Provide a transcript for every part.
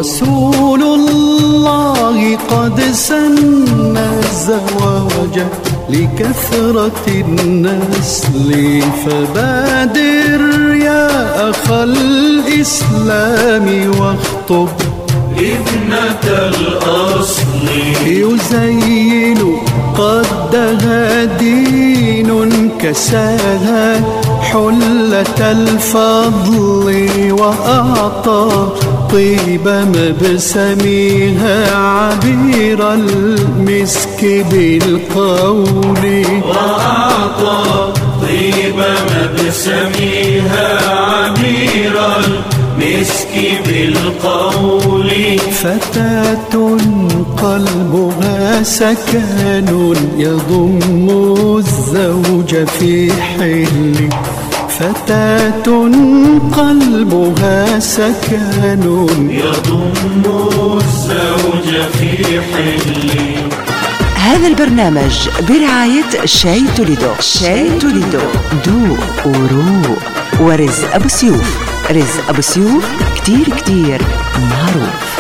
ورسول الله قد سن الزواج لكثرة النسل، فبادر يا أخ الإسلام واخطب ابنة الأصل. يزين قدها دين كساها حلة الفضل، وأعطى طيب مبسمها عبير المسك بالقول. وأعطى طيب مبسمها عبير المسك بالقول. فتاة قلبها سكن يضم الزوج في حل. فتاة قلبها سكن يضم الزوج في حل. هذا البرنامج برعاية شاي توليدو. شاي توليدو دوق وروق. ورزق أبو سيوف. رزق أبو سيوف كتير كتير معروف.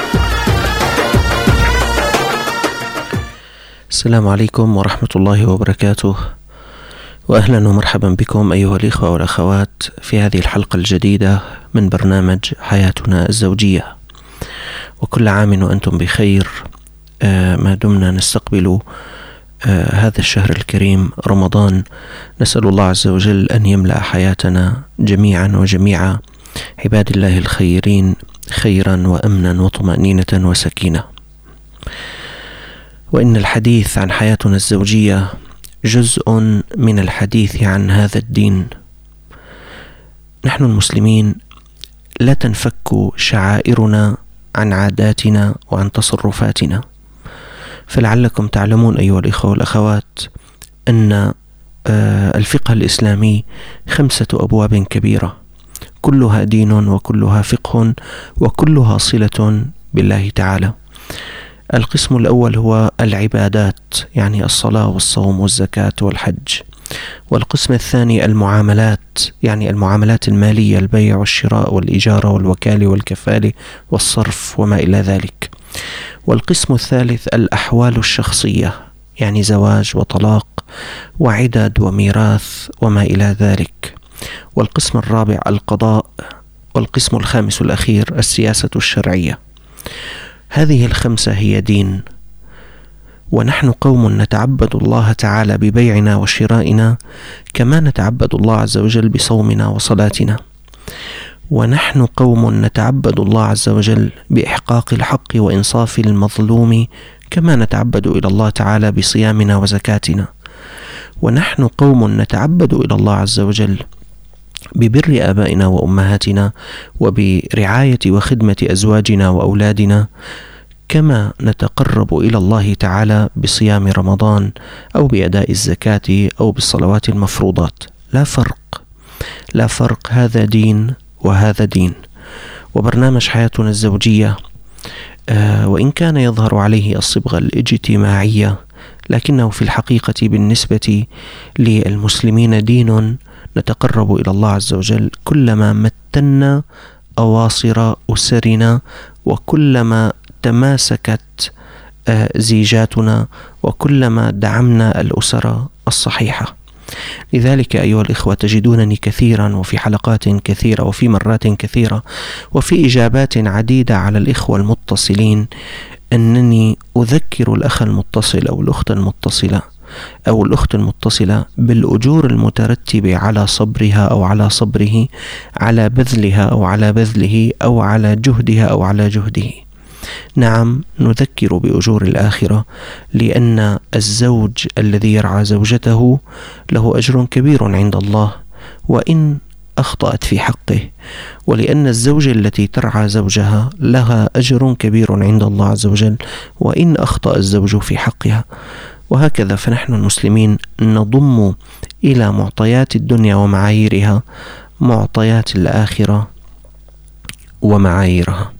السلام عليكم ورحمة الله وبركاته، وأهلا ومرحبا بكم أيها الإخوة والأخوات في هذه الحلقة الجديدة من برنامج حياتنا الزوجية. وكل عام وأنتم بخير، ما دمنا نستقبل هذا الشهر الكريم رمضان. نسأل الله عز وجل أن يملأ حياتنا جميعا وجميع عباد الله الخيرين خيرا وأمنا وطمأنينة وسكينة. وإن الحديث عن حياتنا الزوجية جزء من الحديث عن هذا الدين. نحن المسلمين لا تنفك شعائرنا عن عاداتنا وعن تصرفاتنا، فلعلكم تعلمون أيها الإخوة والأخوات أن الفقه الإسلامي 5 أبواب كبيرة، كلها دين وكلها فقه وكلها صلة بالله تعالى. القسم الأول هو العبادات، يعني الصلاة والصوم والزكاة والحج. والقسم الثاني المعاملات، يعني المعاملات المالية، البيع والشراء والإجارة والوكالة والكفالة والصرف وما إلى ذلك. والقسم الثالث الأحوال الشخصية، يعني زواج وطلاق وعدد وميراث وما إلى ذلك. والقسم الرابع القضاء. والقسم الخامس الأخير السياسة الشرعية. هذه ال5 هي دين. ونحن قوم نتعبد الله تعالى ببيعنا وشرائنا كما نتعبد الله عز وجل بصومنا وصلاتنا. ونحن قوم نتعبد الله عز وجل بإحقاق الحق وإنصاف المظلوم كما نتعبد إلى الله تعالى بصيامنا وزكاتنا. ونحن قوم نتعبد إلى الله عز وجل ببر آبائنا وأمهاتنا وبرعاية وخدمة أزواجنا وأولادنا كما نتقرب إلى الله تعالى بصيام رمضان أو بأداء الزكاة أو بالصلوات المفروضات. لا فرق، هذا دين وهذا دين. وبرنامج حياتنا الزوجية وإن كان يظهر عليه الصبغة الاجتماعية، لكنه في الحقيقة بالنسبة للمسلمين دين نتقرب إلى الله عز وجل كلما متنا أواصر أسرنا، وكلما تماسكت زيجاتنا، وكلما دعمنا الأسرة الصحيحة. لذلك أيها الإخوة تجدونني كثيرا وفي حلقات كثيرة وفي مرات كثيرة وفي إجابات عديدة على الإخوة المتصلين أنني أذكر الأخ المتصل أو الأخت المتصلة أو الأخت المتصلة بالأجور المترتبة على صبرها أو على صبره، على بذلها أو على بذله، أو على جهدها أو على جهده. نعم، نذكر بأجور الآخرة، لأن الزوج الذي يرعى زوجته له أجر كبير عند الله وإن أخطأت في حقه، ولأن الزوجة التي ترعى زوجها لها أجر كبير عند الله عز وجل وإن أخطأ الزوج في حقها. وهكذا فنحن المسلمين نضم إلى معطيات الدنيا ومعاييرها معطيات الآخرة ومعاييرها.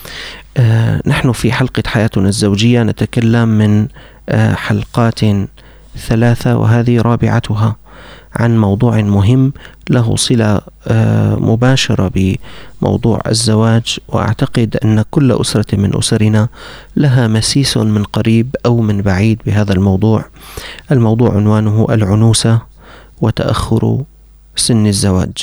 نحن في حلقة حياتنا الزوجية نتكلم من حلقات 3 وهذه رابعتها عن موضوع مهم له صلة مباشرة بموضوع الزواج، وأعتقد أن كل أسرة من أسرنا لها مسيس من قريب أو من بعيد بهذا الموضوع. الموضوع عنوانه العنوسة وتأخر سن الزواج.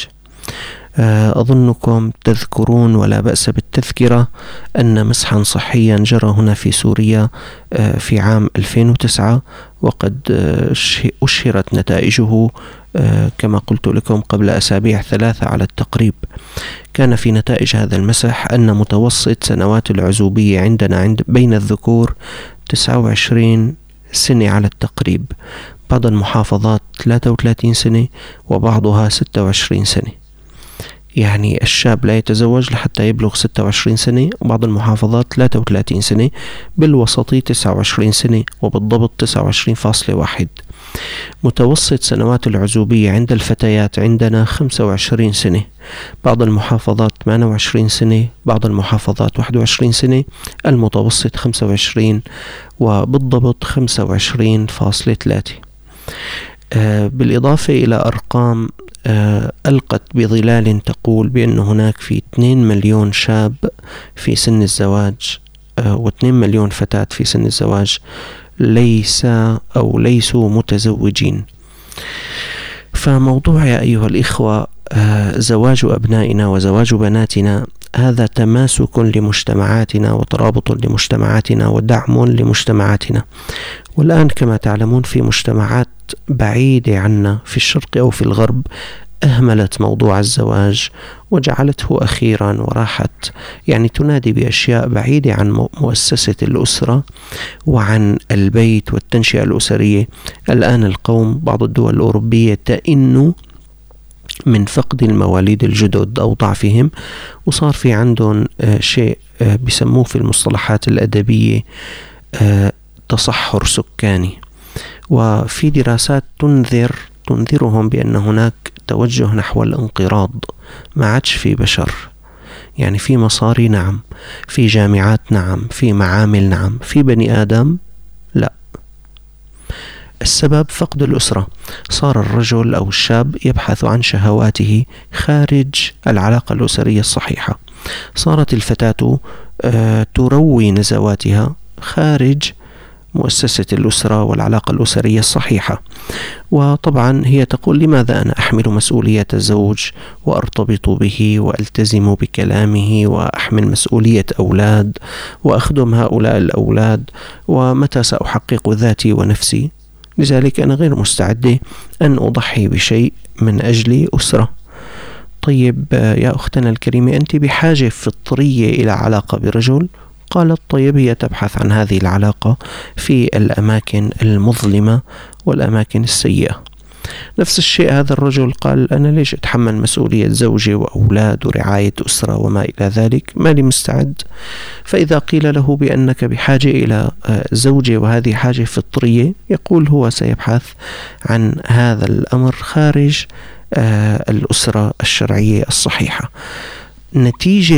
أظنكم تذكرون ولا بأس بالتذكرة أن مسحا صحيا جرى هنا في سوريا في عام 2009، وقد أشهرت نتائجه كما قلت لكم قبل أسابيع 3 على التقريب. كان في نتائج هذا المسح أن متوسط سنوات العزوبية عندنا بين الذكور 29 سنة على التقريب، بعض المحافظات 33 سنة وبعضها 26 سنة. يعني الشاب لا يتزوج لحتى يبلغ 26 سنة، وبعض المحافظات 33 سنة، بالوسطي 29 سنة، وبالضبط 29.1. متوسط سنوات العزوبية عند الفتيات عندنا 25 سنة، بعض المحافظات 28 سنة، بعض المحافظات 21 سنة، المتوسط 25 وبالضبط 25.3. بالإضافة إلى أرقام ألقت بظلال تقول بأن هناك في 2 مليون شاب في سن الزواج و2 مليون فتاة في سن الزواج ليسوا متزوجين. فموضوع يا أيها الإخوة زواج أبنائنا وزواج بناتنا هذا تماسك لمجتمعاتنا وترابط لمجتمعاتنا ودعم لمجتمعاتنا. والآن كما تعلمون في مجتمعات بعيدة عنا في الشرق أو في الغرب أهملت موضوع الزواج وجعلته أخيرا، وراحت يعني تنادي بأشياء بعيدة عن مؤسسة الأسرة وعن البيت والتنشئة الأسرية. الآن القوم بعض الدول الأوروبية تئن من فقد المواليد الجدد أو ضعفهم، وصار في عندهم شيء بيسموه في المصطلحات الأدبية تصحر سكاني. وفي دراسات تنذرهم بأن هناك توجه نحو الانقراض، ما عادش في بشر. يعني في مصاري نعم، في جامعات نعم، في معامل نعم، في بني آدم لا. السبب فقد الأسرة. صار الرجل أو الشاب يبحث عن شهواته خارج العلاقة الأسرية الصحيحة، صارت الفتاة تروي نزواتها خارج مؤسسة الأسرة والعلاقة الأسرية الصحيحة. وطبعا هي تقول لماذا أنا أحمل مسؤولية الزوج وأرتبط به وألتزم بكلامه وأحمل مسؤولية أولاد وأخدم هؤلاء الأولاد، ومتى سأحقق ذاتي ونفسي؟ لذلك أنا غير مستعدة أن أضحي بشيء من أجل أسرة. طيب يا أختنا الكريمة، أنت بحاجة فطرية إلى علاقة برجل؟ قالت طيب هي تبحث عن هذه العلاقة في الأماكن المظلمة والأماكن السيئة. نفس الشيء هذا الرجل قال أنا ليش أتحمل مسؤولية زوجي وأولاد ورعاية أسرة وما إلى ذلك، مالي مستعد. فإذا قيل له بأنك بحاجة إلى زوجة وهذه حاجة فطرية، يقول هو سيبحث عن هذا الأمر خارج الأسرة الشرعية الصحيحة. نتيجة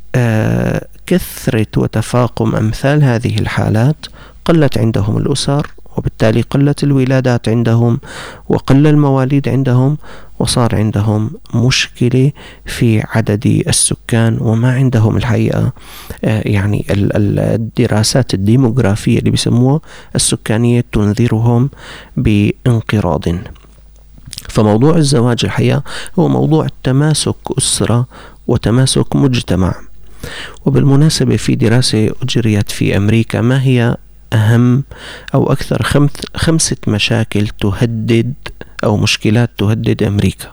كثرة وتفاقم أمثال هذه الحالات قلت عندهم الأسر، وبالتالي قلت الولادات عندهم وقل المواليد عندهم، وصار عندهم مشكلة في عدد السكان. وما عندهم الحقيقة يعني الدراسات الديموغرافية اللي بيسموها السكانية تنذرهم بانقراض. فموضوع الزواج الحقيقة هو موضوع تماسك أسرة وتماسك مجتمع. وبالمناسبة في دراسة أجريت في أمريكا ما هي أهم أو أكثر 5 مشاكل تهدد أو مشكلات تهدد أمريكا،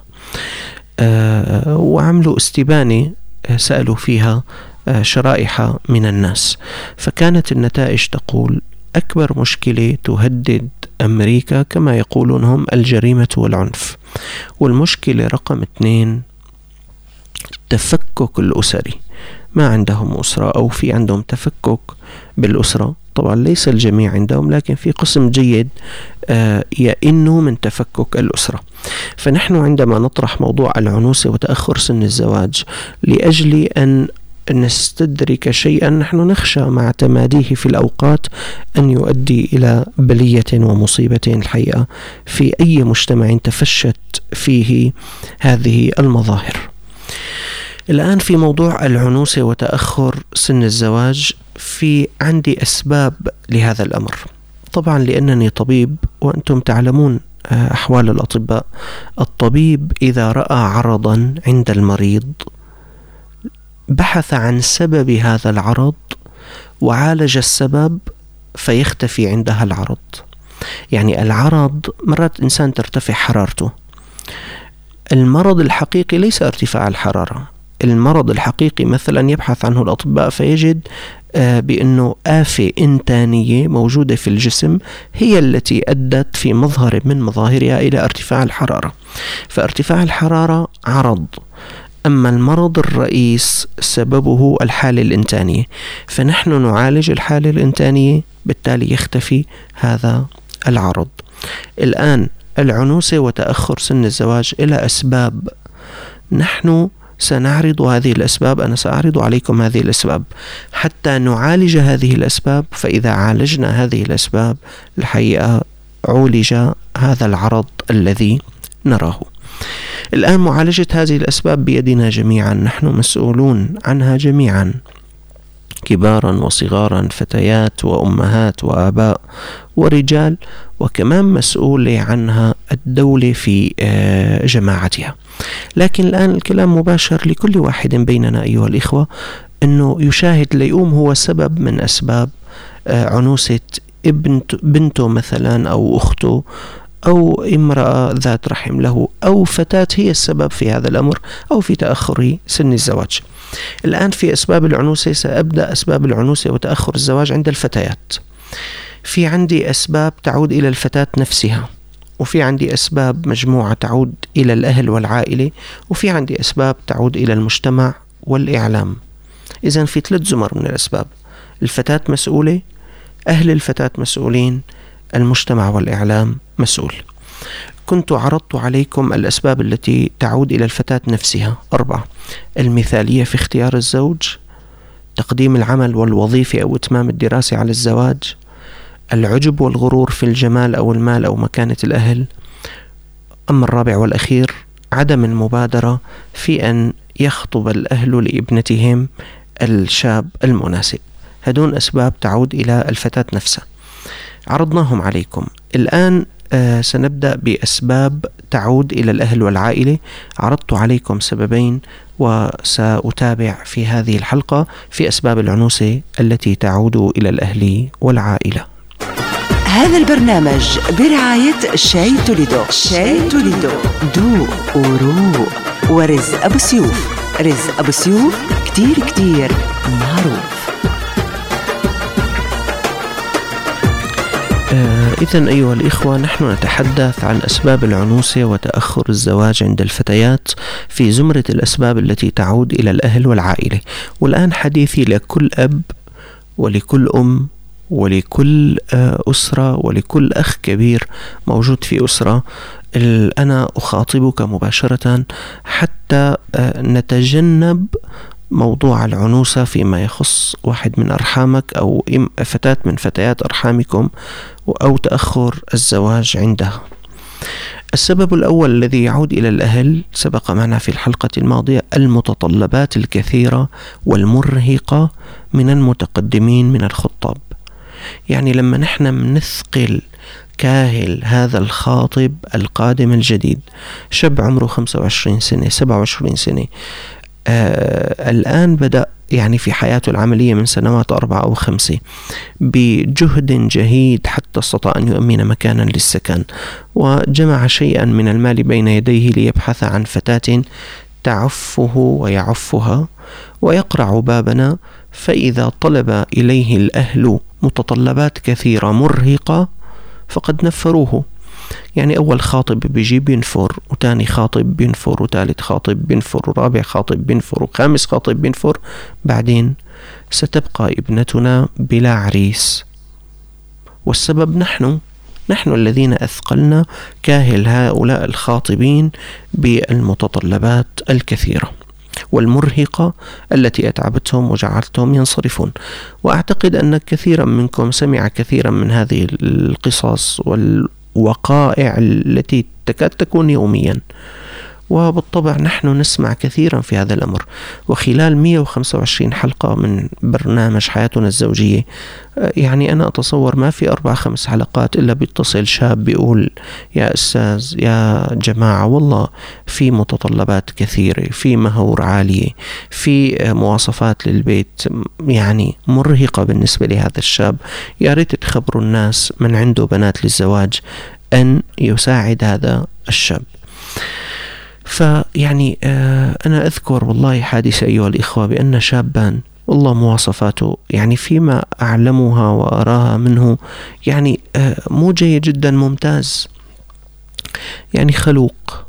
وعملوا استبانة سألوا فيها شرائح من الناس، فكانت النتائج تقول أكبر مشكلة تهدد أمريكا كما يقولون هم الجريمة والعنف، والمشكلة رقم 2 التفكك الأسري. ما عندهم أسرة أو في عندهم تفكك بالأسرة، طبعا ليس الجميع عندهم، لكن في قسم جيد يئنوا من تفكك الأسرة. فنحن عندما نطرح موضوع العنوسة وتأخر سن الزواج لأجل أن نستدرك شيئا نحن نخشى مع تماديه في الأوقات أن يؤدي إلى بلية ومصيبة الحقيقة في أي مجتمع تفشت فيه هذه المظاهر. الآن في موضوع العنوسة وتأخر سن الزواج، في عندي أسباب لهذا الأمر. طبعا لأنني طبيب وأنتم تعلمون أحوال الأطباء، الطبيب إذا رأى عرضا عند المريض بحث عن سبب هذا العرض وعالج السبب فيختفي عندها العرض. يعني العرض مرات إنسان ترتفع حرارته، المرض الحقيقي ليس ارتفاع الحرارة. المرض الحقيقي مثلا يبحث عنه الأطباء فيجد بأنه آفة إنتانية موجودة في الجسم هي التي أدت في مظهر من مظاهرها إلى ارتفاع الحرارة. فارتفاع الحرارة عرض، أما المرض الرئيس سببه الحالة الإنتانية، فنحن نعالج الحالة الإنتانية بالتالي يختفي هذا العرض. الآن العنوسة وتأخر سن الزواج إلى أسباب، نحن سنعرض هذه الأسباب، أنا سأعرض عليكم هذه الأسباب حتى نعالج هذه الأسباب. فإذا عالجنا هذه الأسباب الحقيقة عولج هذا العرض الذي نراه. الآن معالجة هذه الأسباب بيدنا جميعا، نحن مسؤولون عنها جميعا، كبارا وصغارا، فتيات وأمهات وآباء ورجال، وكمان مسؤولة عنها الدولة في جماعتها. لكن الآن الكلام مباشر لكل واحد بيننا أيها الإخوة أنه يشاهد ليقوم هو سبب من أسباب عنوسة بنته مثلا أو أخته أو امرأة ذات رحم له أو فتاة هي السبب في هذا الأمر أو في تأخر سن الزواج. الآن في أسباب العنوسة سأبدأ أسباب العنوسة وتأخر الزواج عند الفتيات. في عندي أسباب تعود إلى الفتاة نفسها، وفي عندي أسباب مجموعة تعود إلى الأهل والعائلة، وفي عندي أسباب تعود إلى المجتمع والإعلام. إذن في 3 زمر من الأسباب: الفتاة مسؤولة، أهل الفتاة مسؤولين، المجتمع والإعلام مسؤول. كنت عرضت عليكم الأسباب التي تعود إلى الفتاة نفسها 4: المثالية في اختيار الزوج، تقديم العمل والوظيفة أو إتمام الدراسة على الزواج، العجب والغرور في الجمال أو المال أو مكانة الأهل. أما الرابع والأخير عدم المبادرة في أن يخطب الأهل لابنتهم الشاب المناسب. هدون أسباب تعود إلى الفتاة نفسها، عرضناهم عليكم. الآن سنبدأ بأسباب تعود إلى الأهل والعائلة. عرضت عليكم سببين وسأتابع في هذه الحلقة في أسباب العنوسة التي تعود إلى الأهل والعائلة. هذا البرنامج برعاية شاي توليدو. شاي توليدو، دوق وروق. ورزق أبو سيوف، رزق أبو سيوف كتير معروف. إذن أيها الإخوة، نحن نتحدث عن أسباب العنوسة وتأخر الزواج عند الفتيات في زمرة الأسباب التي تعود إلى الأهل والعائلة. والآن حديثي لكل أب ولكل أم ولكل أسرة ولكل أخ كبير موجود في أسرة. أنا أخاطبك مباشرة حتى نتجنب موضوع العنوسة فيما يخص واحد من أرحامك أو فتاة من فتيات أرحامكم أو تأخر الزواج عندها. السبب الأول الذي يعود إلى الأهل سبق معنا في الحلقة الماضية: المتطلبات الكثيرة والمرهقة من المتقدمين من الخطاب. يعني لما نحن منثقل كاهل هذا الخاطب القادم الجديد، شاب عمره 25 سنة 27 سنة، الآن بدأ يعني في حياته العملية من سنوات 4 أو 5 بجهد جهيد حتى استطاع أن يؤمن مكانا للسكن، وجمع شيئا من المال بين يديه ليبحث عن فتاة تعفه ويعفها، ويقرع بابنا. فإذا طلب إليه الأهل متطلبات كثيرة مرهقة فقد نفروه. يعني أول خاطب بيجي بينفر، وتاني خاطب بينفر، وثالث خاطب بينفر، ورابع خاطب بينفر، وخامس خاطب بينفر. بعدين ستبقى ابنتنا بلا عريس، والسبب نحن الذين أثقلنا كاهل هؤلاء الخاطبين بالمتطلبات الكثيرة. والمرهقة التي أتعبتهم وجعلتهم ينصرفون. وأعتقد أن كثيرا منكم سمع كثيرا من هذه القصص والوقائع التي تكاد تكون يوميا، وبالطبع نحن نسمع كثيرا في هذا الأمر. وخلال 125 حلقة من برنامج حياتنا الزوجية، يعني أنا أتصور ما في 4-5 حلقات إلا بيتصل شاب بيقول يا أستاذ يا جماعة والله في متطلبات كثيرة، في مهور عالية، في مواصفات للبيت يعني مرهقة بالنسبة لهذا الشاب، يا ريت تخبروا الناس من عنده بنات للزواج أن يساعد هذا الشاب. فيعني أنا أذكر والله حادثة أيها الإخوة بأن شابان والله مواصفاته يعني فيما أعلمها وأراها منه يعني مو جيد جدا، ممتاز، يعني خلوق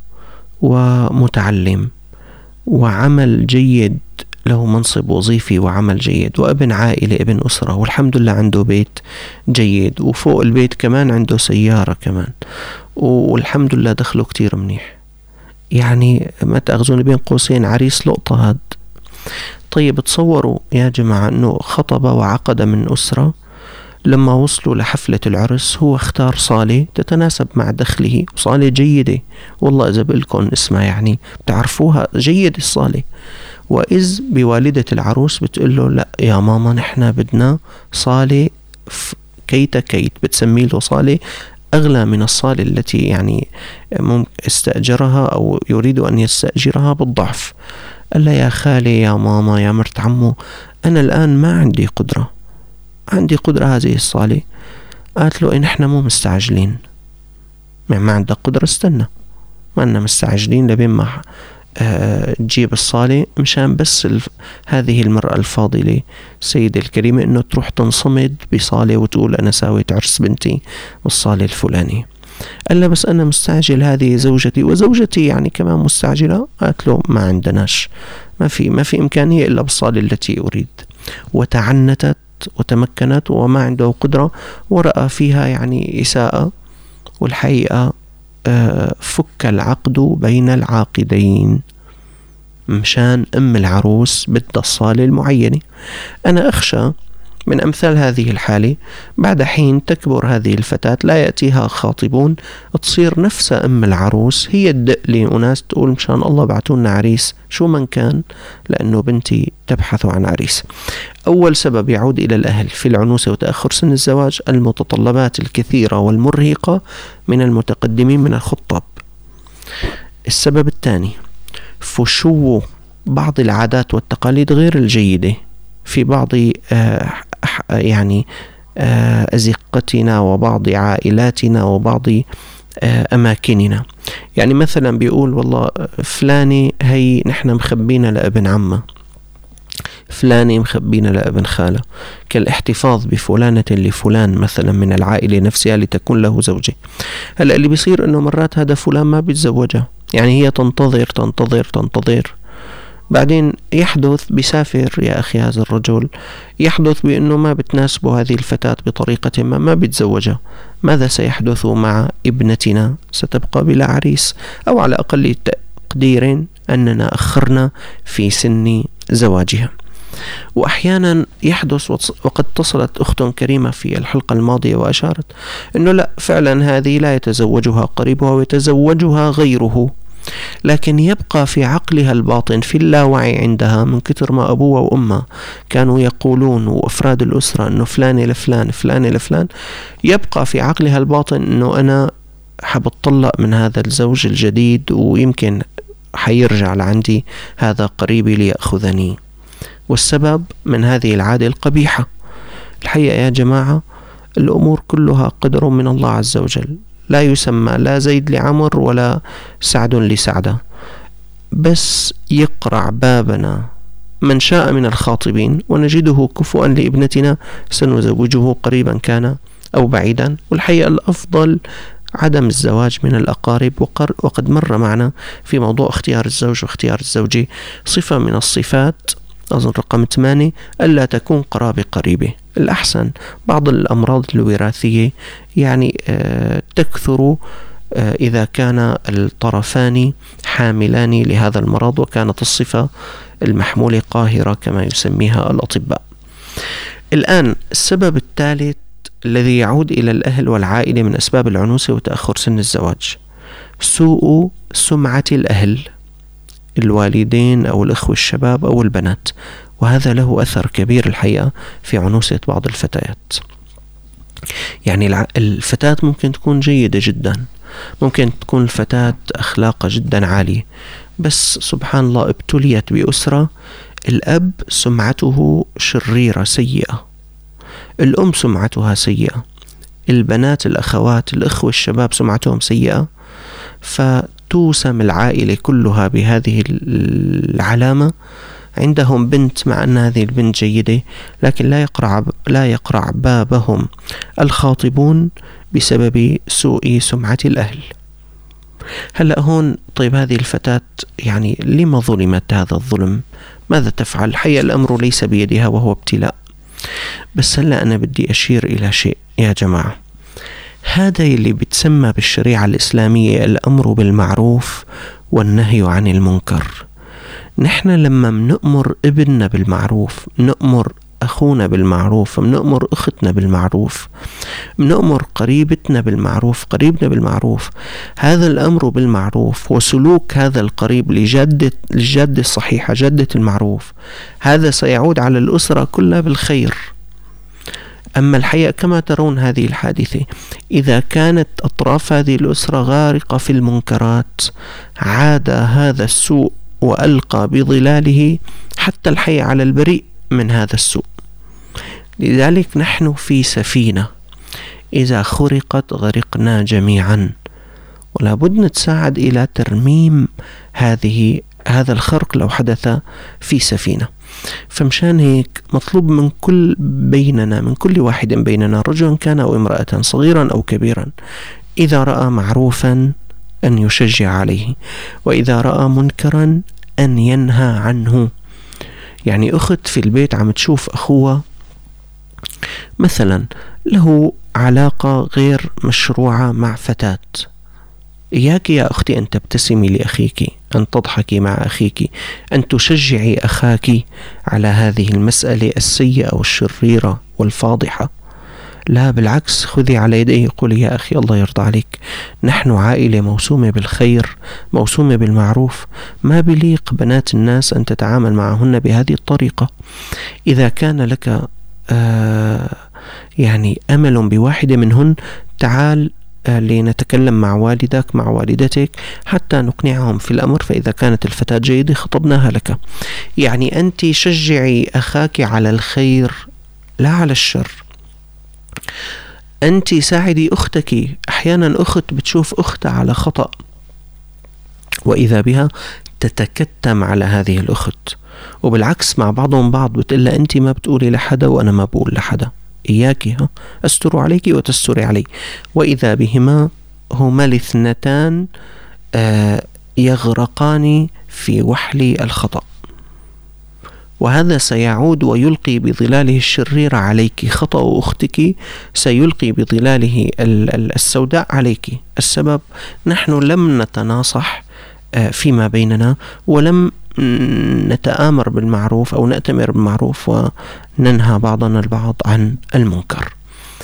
ومتعلم وعمل جيد، له منصب وظيفي وعمل جيد وابن عائلة ابن أسرة، والحمد لله عنده بيت جيد، وفوق البيت كمان عنده سيارة كمان، والحمد لله دخله كتير منيح. يعني ما تأخذوني بين قوسين عريس لقطة هاد. طيب تصوروا يا جماعة أنه خطب وعقد من أسرة، لما وصلوا لحفلة العرس هو اختار صالة تتناسب مع دخله، صالة جيدة والله إذا بقلكم اسمها يعني بتعرفوها جيد الصالة، وإذ بوالدة العروس بتقول له لا يا ماما نحن بدنا صالة كيت بتسمي له صالة أغلى من الصالة التي يعني استأجرها أو يريد أن يستأجرها بالضعف. قال لها يا خالي يا ماما يا مرت عمو أنا الآن ما عندي قدرة هذه الصالة. قالت له إن إحنا مو مستعجلين، يعني ما عندك قدرة استنى، ما أننا مستعجلين لبين ما تجيب الصالة، مشان بس هذه المرأة الفاضلة السيدة الكريمة إنه تروح تنصمد بصالة وتقول أنا ساويت عرس بنتي بالصالة الفلانية. قال له بس أنا مستعجل، هذه زوجتي وزوجتي يعني كمان مستعجلة. قالت له ما عندناش، ما في إمكانية إلا بالصالة التي أريد. وتعنتت وتمكنت وما عنده قدرة، ورأى فيها يعني إساءة، والحقيقة فك العقد بين العاقدين مشان أم العروس بدها الصالة المعينة. أنا أخشى من أمثال هذه الحالة بعد حين تكبر هذه الفتاة، لا يأتيها خاطبون، تصير نفس أم العروس هي تدق لي وناس تقول مشان الله بعتولنا عريس شو من كان، لأنه بنتي تبحث عن عريس. أول سبب يعود إلى الأهل في العنوسة وتأخر سن الزواج المتطلبات الكثيرة والمرهقة من المتقدمين من الخطاب. السبب الثاني فشو بعض العادات والتقاليد غير الجيدة في بعض يعني أزقتنا وبعض عائلاتنا وبعض أماكننا. يعني مثلا بيقول والله فلاني هي نحن مخبينا لابن عمه، فلاني مخبينا لابن خاله، كالاحتفاظ بفلانة لفلان مثلا من العائلة نفسها لتكون له زوجة. هلأ اللي بيصير انه مرات هذا فلان ما بيتزوجها، يعني هي تنتظر بعدين يحدث بيسافر يا أخي هذا الرجل، يحدث بأنه ما بتناسبه هذه الفتاة بطريقة ما بيتزوجها. ماذا سيحدث مع ابنتنا؟ ستبقى بلا عريس، أو على أقل تقدير أننا أخرنا في سن زواجها. وأحيانا يحدث، وقد اتصلت أخت كريمة في الحلقة الماضية وأشارت أنه لا فعلا هذه لا يتزوجها قريبها ويتزوجها غيره، لكن يبقى في عقلها الباطن في اللاوعي عندها من كتر ما أبوها وأمها كانوا يقولون وأفراد الأسرة أنه فلان لفلان فلان لفلان، يبقى في عقلها الباطن أنه أنا حبطلق من هذا الزوج الجديد ويمكن حيرجع لعندي هذا قريبي ليأخذني. والسبب من هذه العادة القبيحة. الحقيقة يا جماعة الأمور كلها قدر من الله عز وجل، لا يسمى لا زيد لعمر ولا سعد لسعدة، بس يقرع بابنا من شاء من الخاطبين ونجده كفؤا لابنتنا سنزوجه قريبا كان أو بعيدا. والحقيقة الأفضل عدم الزواج من الأقارب، وقد مر معنا في موضوع اختيار الزوج واختيار الزوجة صفة من الصفات أظن رقم 8 ألا تكون قرابة قريبة. الأحسن بعض الأمراض الوراثية يعني تكثر إذا كان الطرفان حاملان لهذا المرض وكانت الصفة المحمولة قاهرة كما يسميها الأطباء. الآن السبب الثالث الذي يعود إلى الأهل والعائلة من أسباب العنوسة وتأخر سن الزواج: سوء سمعة الأهل، الوالدين أو الإخوة الشباب أو البنات، وهذا له أثر كبير الحقيقة في عنوسة بعض الفتيات. يعني الفتاة ممكن تكون جيدة جدا، ممكن تكون الفتاة أخلاقها جدا عالية، بس سبحان الله ابتليت بأسرة الأب سمعته شريرة سيئة، الأم سمعتها سيئة، البنات الأخوات الإخوة الشباب سمعتهم سيئة، فتوسم العائلة كلها بهذه العلامة. عندهم بنت مع أن هذه البنت جيدة، لكن لا يقرع بابهم الخاطبون بسبب سوء سمعة الأهل. هلأ هون طيب هذه الفتاة يعني لما ظلمت هذا الظلم؟ ماذا تفعل؟ الحقيقة الأمر ليس بيدها وهو ابتلاء. بس هلأ أنا بدي أشير إلى شيء يا جماعة، هذا اللي بتسمى بالشريعة الإسلامية الأمر بالمعروف والنهي عن المنكر. نحن لما منأمر ابننا بالمعروف، نأمر أخونا بالمعروف، منأمر أختنا بالمعروف، منأمر قريبتنا بالمعروف، قريبنا بالمعروف، هذا الأمر بالمعروف وسلوك هذا القريب للجادة الصحيحة، جادة المعروف، هذا سيعود على الأسرة كلها بالخير. أما الحقيقة كما ترون هذه الحادثة، إذا كانت أطراف هذه الأسرة غارقة في المنكرات، عاد هذا السوء وألقى بظلاله حتى الحي على البريء من هذا السوء. لذلك نحن في سفينة، إذا خرقت غرقنا جميعا، ولا بد نتساعد إلى ترميم هذا الخرق لو حدث في سفينة. فمشان هيك مطلوب من كل واحد بيننا، رجلا كان أو امرأة، صغيرا أو كبيرا، إذا رأى معروفا أن يشجع عليه، وإذا رأى منكرا أن ينهى عنه. يعني أخت في البيت عم تشوف أخوها مثلا له علاقة غير مشروعة مع فتاة، إياك يا أختي أن تبتسمي لأخيك، أن تضحكي مع أخيك، أن تشجعي أخاك على هذه المسألة السيئة والشريرة والفاضحة. لا بالعكس، خذي على يديه قولي يا أخي الله يرضى عليك، نحن عائلة موسومة بالخير، موسومة بالمعروف، ما بليق بنات الناس أن تتعامل معهن بهذه الطريقة. إذا كان لك يعني أمل بواحدة منهن، تعال لنتكلم مع والدك مع والدتك حتى نقنعهم في الأمر، فإذا كانت الفتاة جيدة خطبناها لك. يعني أنت شجعي أخاك على الخير لا على الشر. أنت ساعدي أختك، أحيانا أخت بتشوف أختها على خطأ وإذا بها تتكتم على هذه الأخت، وبالعكس مع بعضهم بعض، بتقول أنت ما بتقولي لحدا وأنا ما بقول لحدا، إياكي أستر عليك وتستري علي، وإذا بهما هما الاثنتان يغرقان في وحل الخطأ، وهذا سيعود ويلقي بظلاله الشرير عليك. خطأ أختك سيلقي بظلاله السوداء عليك. السبب نحن لم نتناصح فيما بيننا، ولم نتآمر بالمعروف أو نأتمر بالمعروف وننهى بعضنا البعض عن المنكر.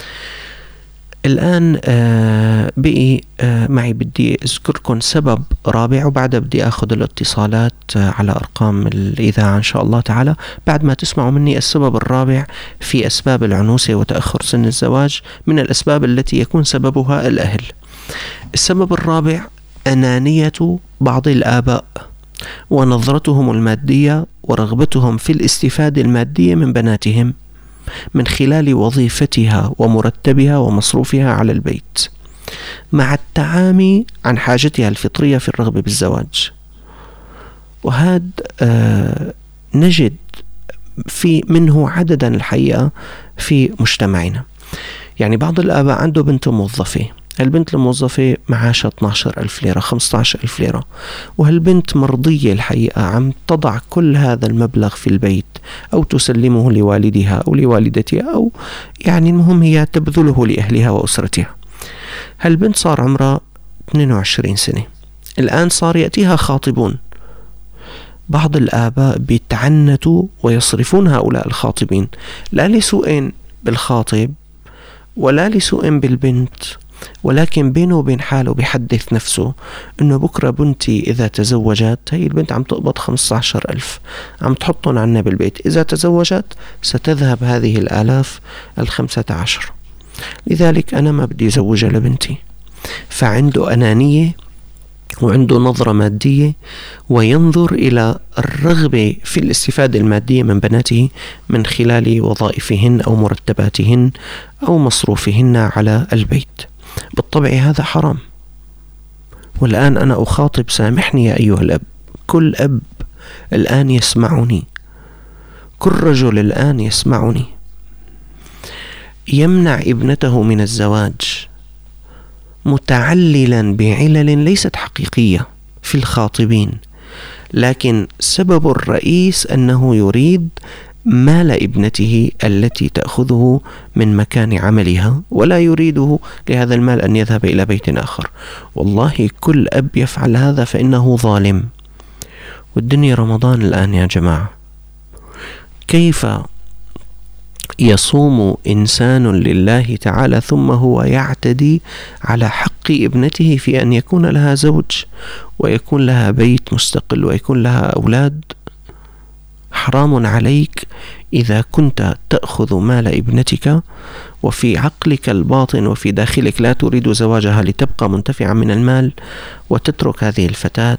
الآن بقي معي بدي أذكركم سبب رابع، وبعد بدي أخذ الاتصالات على أرقام الإذاعة إن شاء الله تعالى بعد ما تسمعوا مني السبب الرابع في أسباب العنوسة وتأخر سن الزواج، من الأسباب التي يكون سببها الأهل. السبب الرابع أنانية بعض الآباء ونظرتهم المادية ورغبتهم في الاستفادة المادية من بناتهم من خلال وظيفتها ومرتبها ومصروفها على البيت، مع التعامي عن حاجتها الفطرية في الرغبة بالزواج. وهذا نجد في منه عددا الحقيقة في مجتمعنا. يعني بعض الآباء عنده بنت موظفة، البنت الموظفة معاشها 12,000 ليرة 15,000 ليرة، وهالبنت مرضية الحقيقة، عم تضع كل هذا المبلغ في البيت أو تسلمه لوالدها أو لوالدتها، أو يعني المهم هي تبذله لأهلها وأسرتها. هالبنت صار عمرها 22 سنة. الآن صار يأتيها خاطبون. بعض الآباء بيتعنتوا ويصرفون هؤلاء الخاطبين، لا لسوء بالخاطب ولا لسوء بالبنت، ولكن بينه وبين حاله بيحدث نفسه إنه بكرة بنتي إذا تزوجت، هي البنت عم تقبض 15,000 عم تحطهم عنا بالبيت، إذا تزوجت ستذهب هذه الآلاف 15. لذلك أنا ما بدي أزوجها لبنتي. فعنده أنانية وعنده نظرة مادية، وينظر إلى الرغبة في الاستفادة المادية من بناته من خلال وظائفهن أو مرتباتهن أو مصروفهن على البيت. بالطبع هذا حرام. والآن أنا أخاطب، سامحني يا أيها الأب، كل أب الآن يسمعني، كل رجل الآن يسمعني، يمنع ابنته من الزواج متعللا بعلل ليست حقيقية في الخاطبين، لكن سبب الرئيس أنه يريد مال ابنته التي تأخذه من مكان عملها، ولا يريده لهذا المال أن يذهب إلى بيت آخر. والله كل أب يفعل هذا فإنه ظالم. والدنيا رمضان الآن يا جماعة، كيف يصوم إنسان لله تعالى ثم هو يعتدي على حق ابنته في أن يكون لها زوج ويكون لها بيت مستقل ويكون لها أولاد؟ حرام عليك إذا كنت تأخذ مال ابنتك وفي عقلك الباطن وفي داخلك لا تريد زواجها لتبقى منتفعا من المال، وتترك هذه الفتاة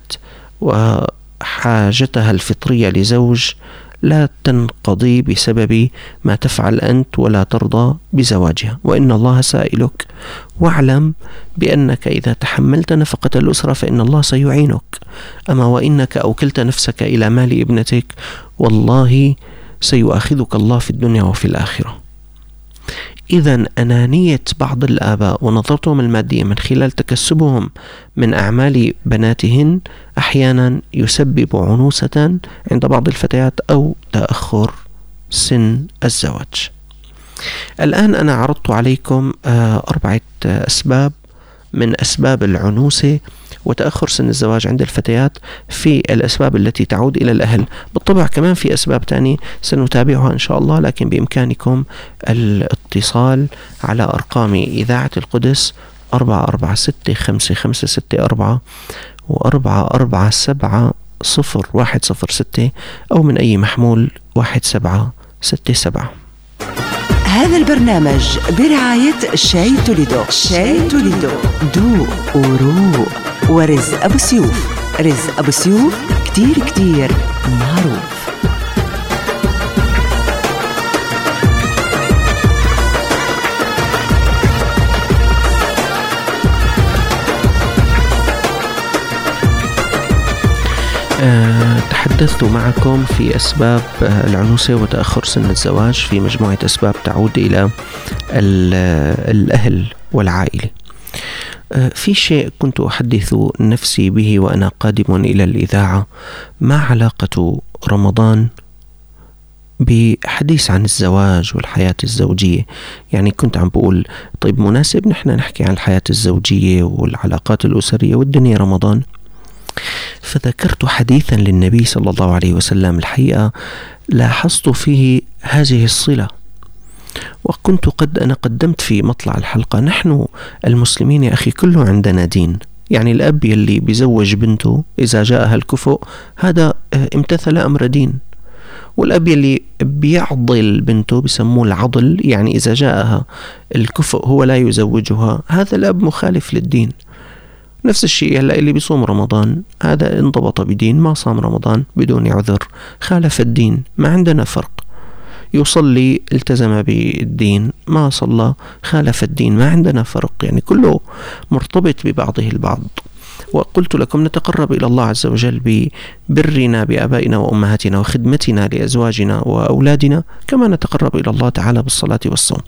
وحاجتها الفطرية لزوج لا تنقضي بسبب ما تفعل أنت ولا ترضى بزواجها. وإن الله سائلك، واعلم بأنك إذا تحملت نفقة الأسرة فإن الله سيعينك. أما وإنك أوكلت نفسك إلى مال ابنتك والله سيؤاخذك الله في الدنيا وفي الآخرة. إذن أنانية بعض الآباء ونظرتهم المادية من خلال تكسبهم من أعمال بناتهن أحيانا يسبب عنوسة عند بعض الفتيات أو تأخر سن الزواج. الآن أنا عرضت عليكم 4 أسباب من أسباب العنوسة وتأخر سن الزواج عند الفتيات في الأسباب التي تعود إلى الأهل. بالطبع كمان في أسباب تانية سنتابعها إن شاء الله، لكن بإمكانكم الاتصال على أرقام إذاعة القدس 446-5564 و447-0106 أو من أي محمول 1767. هذا البرنامج برعاية شاي توليدو. شاي توليدو، دوق وروق. ورزق أبو سيوف، رزق أبو سيوف كتير كتير معروف. تحدثت معكم في أسباب العنوسة وتأخر سن الزواج في مجموعة أسباب تعود إلى الأهل والعائلة. في شيء كنت أحدث نفسي به وأنا قادم إلى الإذاعة، ما علاقة رمضان بحديث عن الزواج والحياة الزوجية؟ يعني كنت عم بقول طيب مناسب نحن نحكي عن الحياة الزوجية والعلاقات الأسرية والدنيا رمضان؟ فذكرت حديثا للنبي صلى الله عليه وسلم، الحقيقة لاحظت فيه هذه الصلة، وكنت أنا قدمت في مطلع الحلقة، نحن المسلمين يا أخي كله عندنا دين. يعني الأب يلي بيزوج بنته إذا جاءها الكفؤ هذا امتثل أمر دين، والأب يلي بيعضل بنته بسموه العضل، يعني إذا جاءها الكفؤ هو لا يزوجها، هذا الأب مخالف للدين. نفس الشيء هلا اللي بيصوم رمضان هذا انضبط بدين، ما صام رمضان بدون عذر خالف الدين، ما عندنا فرق. يصلي التزم بالدين، ما صلى خالف الدين، ما عندنا فرق، يعني كله مرتبط ببعضه البعض. وقلت لكم نتقرب إلى الله عز وجل ببرنا بآبائنا وأمهاتنا وخدمتنا لأزواجنا وأولادنا كما نتقرب إلى الله تعالى بالصلاة والصوم.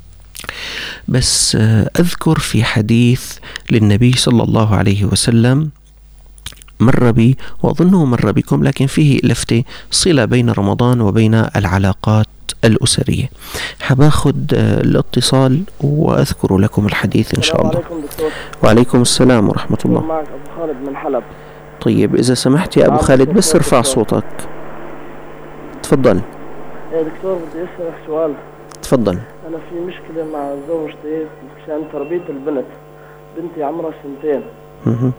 بس أذكر في حديث للنبي صلى الله عليه وسلم مر بي وأظنه مر بكم، لكن فيه لفتة صلة بين رمضان وبين العلاقات الأسرية. حباخد الاتصال وأذكر لكم الحديث إن شاء الله. السلام عليكم دكتور. وعليكم السلام ورحمة الله. معك أبو خالد من حلب. طيب إذا سمحت يا أبو خالد بس ارفع صوتك. تفضل. يا دكتور بدي أسألك سؤال. تفضل. أنا في مشكلة مع زوجتي عشان تربية البنت. بنتي عمرها 2 سنين.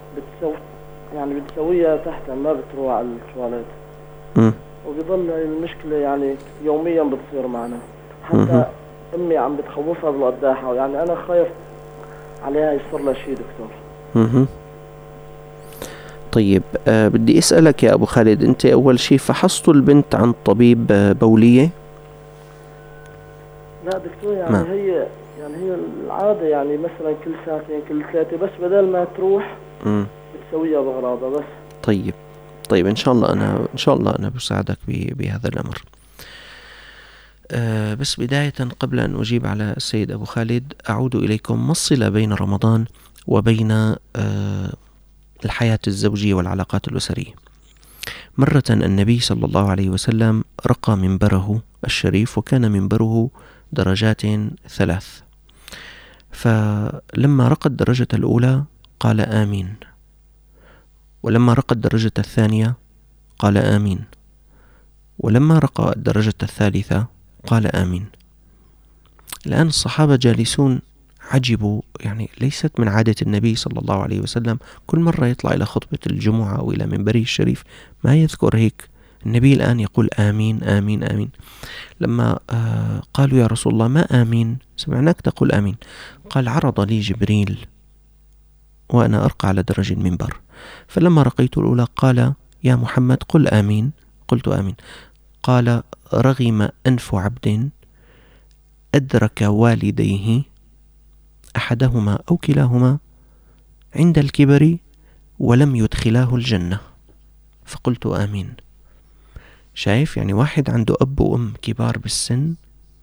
بتسويها تحتها، ما بتروح على التواليت. وبيضل المشكلة يعني يوميا بتصير معنا. حتى أمي عم بتخوفها بالقداحة، يعني أنا خايف عليها يصير لها شيء دكتور. طيب بدي أسألك يا أبو خالد، أنت أول شيء فحصتوا البنت عن طبيب بولية؟ لا دكتور، هي العادة يعني مثلا كل 2 كل 3، بس بدل ما تروح بتسويها بأغراضها بس. طيب إن شاء الله أنا بساعدك بهذا الأمر. بس بداية قبل أن أجيب على السيد أبو خالد أعود إليكم. ما الصلة بين رمضان وبين الحياة الزوجية والعلاقات الأسرية؟ مرة النبي صلى الله عليه وسلم رقى منبره الشريف، وكان منبره درجات 3. فلما رقى الدرجة الأولى قال آمين، ولما رقى الدرجة الثانية قال آمين، ولما رقى الدرجة الثالثة قال آمين. الآن الصحابة جالسون عجبوا، يعني ليست من عادة النبي صلى الله عليه وسلم كل مرة يطلع إلى خطبة الجمعة أو إلى منبره الشريف ما يذكر هيك. النبي الآن يقول آمين آمين آمين. لما قالوا يا رسول الله ما آمين، سمعناك تقول آمين، قال عرض لي جبريل وأنا أرقى على درج المنبر، فلما رقيت الأولى قال يا محمد قل آمين، قلت آمين. قال رغم أنف عبد أدرك والديه أحدهما أو كلاهما عند الكبر ولم يدخلاه الجنة، فقلت آمين. شايف يعني واحد عنده أب وأم كبار بالسن،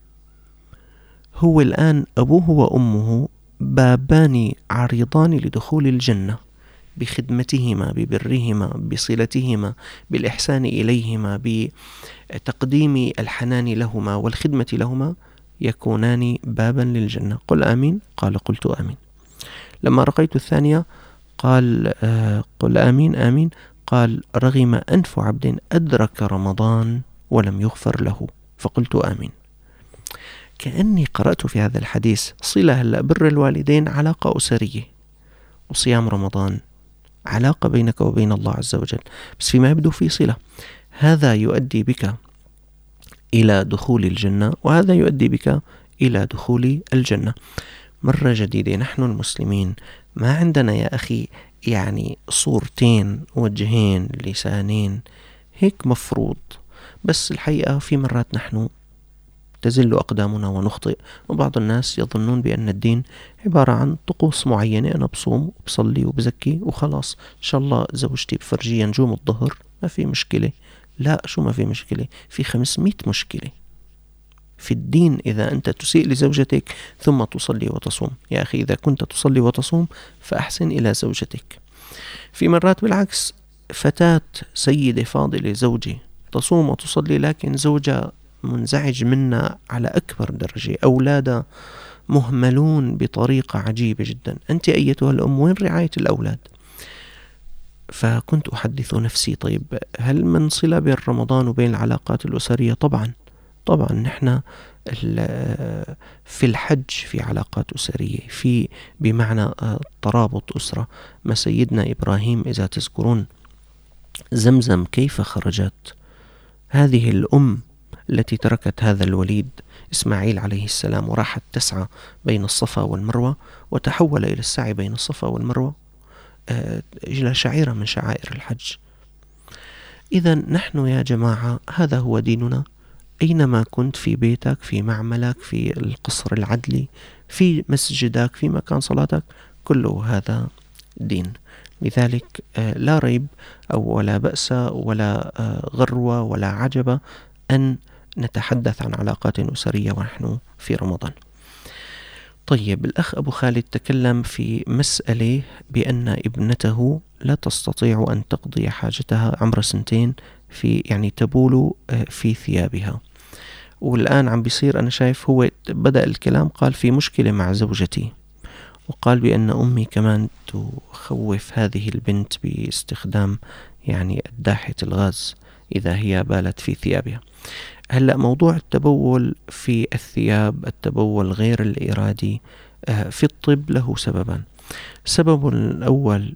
هو الآن أبوه وأمه بابان عريضان لدخول الجنة بخدمتهما، ببرهما، بصلتهما، بالإحسان إليهما، بتقديم الحنان لهما والخدمة لهما، يكونان بابا للجنة. قل آمين، قال قلت آمين. لما رقيت الثانية قال قل آمين آمين، قال رغم أنف عبد أدرك رمضان ولم يغفر له، فقلت آمين. كأني قرأت في هذا الحديث صلة. هلأ بر الوالدين علاقة أسرية، وصيام رمضان علاقة بينك وبين الله عز وجل، بس فيما يبدو في صلة. هذا يؤدي بك إلى دخول الجنة، وهذا يؤدي بك إلى دخول الجنة. مرة جديدة نحن المسلمين ما عندنا يا أخي يعني صورتين، وجهين، لسانين، هيك مفروض. بس الحقيقة في مرات نحن تزل أقدامنا ونخطئ، وبعض الناس يظنون بأن الدين عبارة عن طقوس معينة، أنا بصوم وبصلي وبزكي وخلاص، إن شاء الله زوجتي بفرجيها نجوم الظهر ما في مشكلة. لا، شو ما في مشكلة؟ في 500 مشكلة في الدين إذا أنت تسيء لزوجتك ثم تصلي وتصوم. يا أخي إذا كنت تصلي وتصوم فأحسن إلى زوجتك. في مرات بالعكس، فتاة سيدة فاضلة زوجي تصوم وتصلي، لكن زوجها منزعج منا على أكبر درجة، أولادها مهملون بطريقة عجيبة جدا. أنت أيتها الأم وين رعاية الأولاد؟ فكنت أحدث نفسي طيب هل من صلة بين رمضان وبين العلاقات الأسرية؟ طبعا نحن في الحج في علاقات أسرية، في بمعنى ترابط أسرة. ما سيدنا إبراهيم إذا تذكرون زمزم كيف خرجت، هذه الأم التي تركت هذا الوليد إسماعيل عليه السلام وراحت تسعى بين الصفا والمروة، وتحول إلى السعي بين الصفا والمروة إلى شعيرة من شعائر الحج. إذا نحن يا جماعة هذا هو ديننا. أينما كنت، في بيتك، في معملك، في القصر العدلي، في مسجدك، في مكان صلاتك، كله هذا دين. لذلك لا ريب ولا بأس ولا غروة ولا عجب أن نتحدث عن علاقات أسرية ونحن في رمضان. طيب، الأخ أبو خالد تكلم في مسألة بأن ابنته لا تستطيع أن تقضي حاجتها عمر 2 في يعني تبول في ثيابها، والآن عم بيصير أنا شايف هو بدأ الكلام قال في مشكلة مع زوجتي، وقال بأن أمي كمان تخوف هذه البنت باستخدام يعني داحية الغاز إذا هي بالت في ثيابها. هلأ موضوع التبول في الثياب، التبول غير الإرادي في الطب له سببان. السبب الأول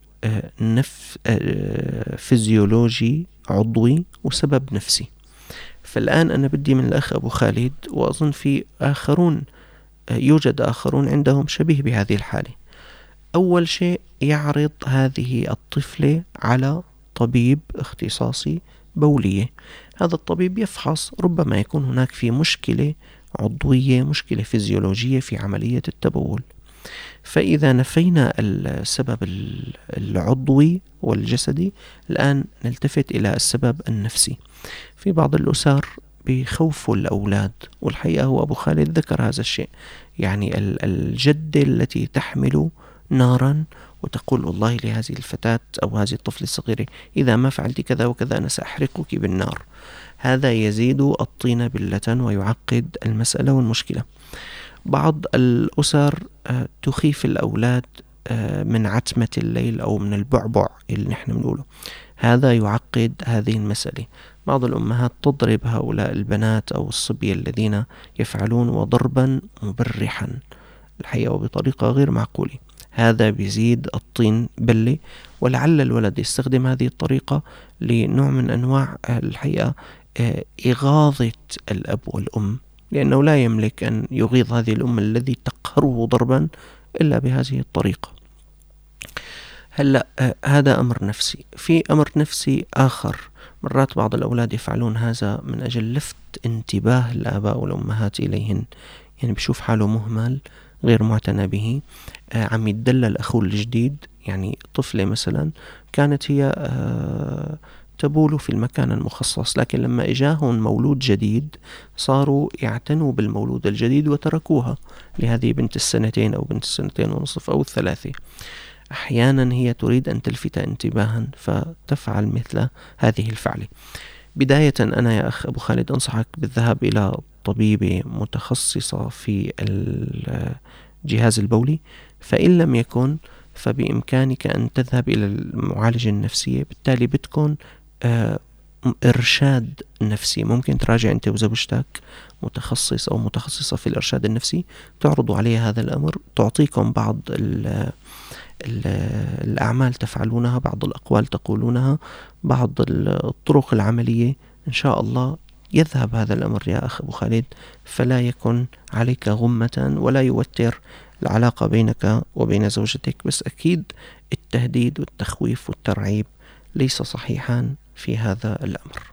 فيزيولوجي عضوي، وسبب نفسي. فالآن أنا بدي من الأخ أبو خالد، وأظن في آخرون يوجد آخرون عندهم شبيه بهذه الحالة، أول شيء يعرض هذه الطفلة على طبيب اختصاصي بولية. هذا الطبيب يفحص، ربما يكون هناك في مشكلة عضوية، مشكلة فيزيولوجية في عملية التبول. فإذا نفينا السبب العضوي والجسدي، الآن نلتفت إلى السبب النفسي. في بعض الأسر بخوفوا الأولاد، والحقيقة هو أبو خالد ذكر هذا الشيء، يعني الجدة التي تحمل نارا وتقول والله لهذه الفتاة أو هذه الطفلة الصغيرة إذا ما فعلت كذا وكذا أنا سأحرقك بالنار. هذا يزيد الطين بلة ويعقد المسألة والمشكلة. بعض الأسر تخيف الأولاد من عتمة الليل أو من البعبع اللي نحن بنقوله، هذا يعقد هذه المسألة. بعض الأمهات تضرب هؤلاء البنات أو الصبية الذين يفعلون، وضربا مبرحا الحقيقة وبطريقة غير معقولة. هذا بيزيد الطين بلة، ولعل الولد يستخدم هذه الطريقة لنوع من أنواع الحقيقة إغاظة الأب والأم، لأنه لا يملك أن يغيظ هذه الأم الذي تقهره ضربا إلا بهذه الطريقة. هلأ هذا أمر نفسي. في أمر نفسي آخر، مرات بعض الأولاد يفعلون هذا من أجل لفت انتباه الآباء والأمهات إليهن، يعني بشوف حاله مهمل غير معتنى به، عم يتدلل أخوه الجديد. يعني طفلة مثلا كانت هي تبول في المكان المخصص، لكن لما إجاهم مولود جديد صاروا يعتنوا بالمولود الجديد وتركوها لهذه بنت 2 أو بنت 2.5 أو 3. أحيانا هي تريد أن تلفت انتباها فتفعل مثل هذه الفعلة. بداية أنا يا أخ أبو خالد أنصحك بالذهاب إلى طبيبة متخصصة في الجهاز البولي، فإن لم يكن فبإمكانك أن تذهب إلى المعالجة النفسية. بالتالي بتكون إرشاد نفسي، ممكن تراجع أنت وزوجتك متخصص أو متخصصة في الإرشاد النفسي، تعرضوا عليها هذا الأمر، تعطيكم بعض الأعمال تفعلونها، بعض الأقوال تقولونها، بعض الطرق العملية. إن شاء الله يذهب هذا الأمر يا أخ أبو خالد، فلا يكن عليك غمة ولا يوتر العلاقة بينك وبين زوجتك. بس أكيد التهديد والتخويف والترعيب ليس صحيحا في هذا الأمر.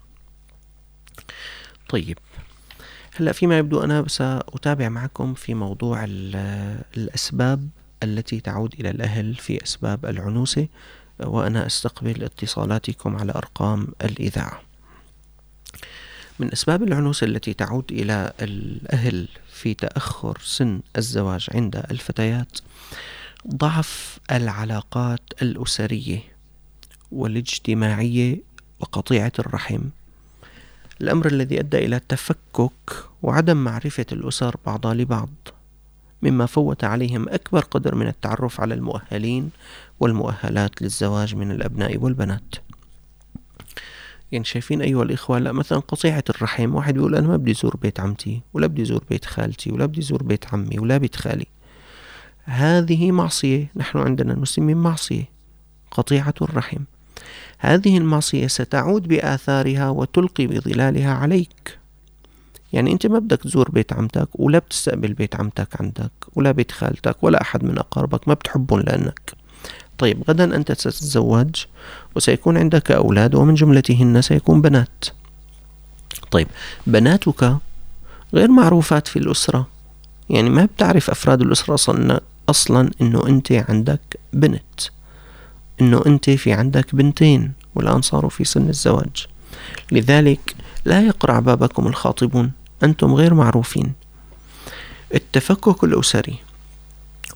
طيب، هلأ فيما يبدو أنا سأتابع معكم في موضوع الأسباب التي تعود إلى الأهل في أسباب العنوسة، وأنا أستقبل اتصالاتكم على أرقام الإذاعة. من أسباب العنوسة التي تعود إلى الأهل في تأخر سن الزواج عند الفتيات ضعف العلاقات الأسرية والاجتماعية وقطيعة الرحم، الأمر الذي أدى إلى تفكك وعدم معرفة الأسر بعضها لبعض، مما فوت عليهم أكبر قدر من التعرف على المؤهلين والمؤهلات للزواج من الأبناء والبنات. يعني شايفين أيها الإخوة، لا مثلا قطيعة الرحم، واحد بيقول أنا ما بدي زور بيت عمتي ولا بدي زور بيت خالتي ولا بدي زور بيت عمي ولا بيت خالي. هذه معصية، نحن عندنا المسلمين معصية قطيعة الرحم. هذه المعصية ستعود بآثارها وتلقي بظلالها عليك. يعني أنت ما بدك تزور بيت عمتك ولا بتستقبل بيت عمتك عندك ولا بيت خالتك ولا أحد من أقاربك، ما بتحبهم لأنك. طيب، غدا أنت ستتزوج وسيكون عندك أولاد ومن جملتهن سيكون بنات. طيب، بناتك غير معروفات في الأسرة، يعني ما بتعرف أفراد الأسرة أصلا أنه أنت عندك بنت، أنه أنت في عندك بنتين والآن صاروا في سن الزواج. لذلك لا يقرع بابكم الخاطبون، أنتم غير معروفين. التفكك الأسري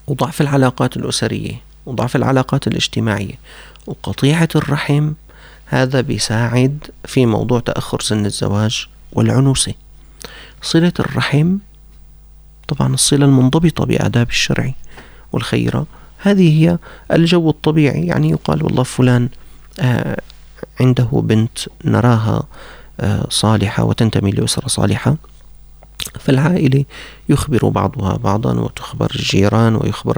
وضعف العلاقات الأسرية وضعف العلاقات الاجتماعية وقطيعة الرحم، هذا بيساعد في موضوع تأخر سن الزواج والعنوسة. صلة الرحم طبعا الصلة المنضبطة بآداب الشرع والخيرة، هذه هي الجو الطبيعي. يعني يقال والله فلان عنده بنت نراها صالحة وتنتمي لأسرة صالحة، فالعائلة يخبر بعضها بعضا وتخبر الجيران ويخبر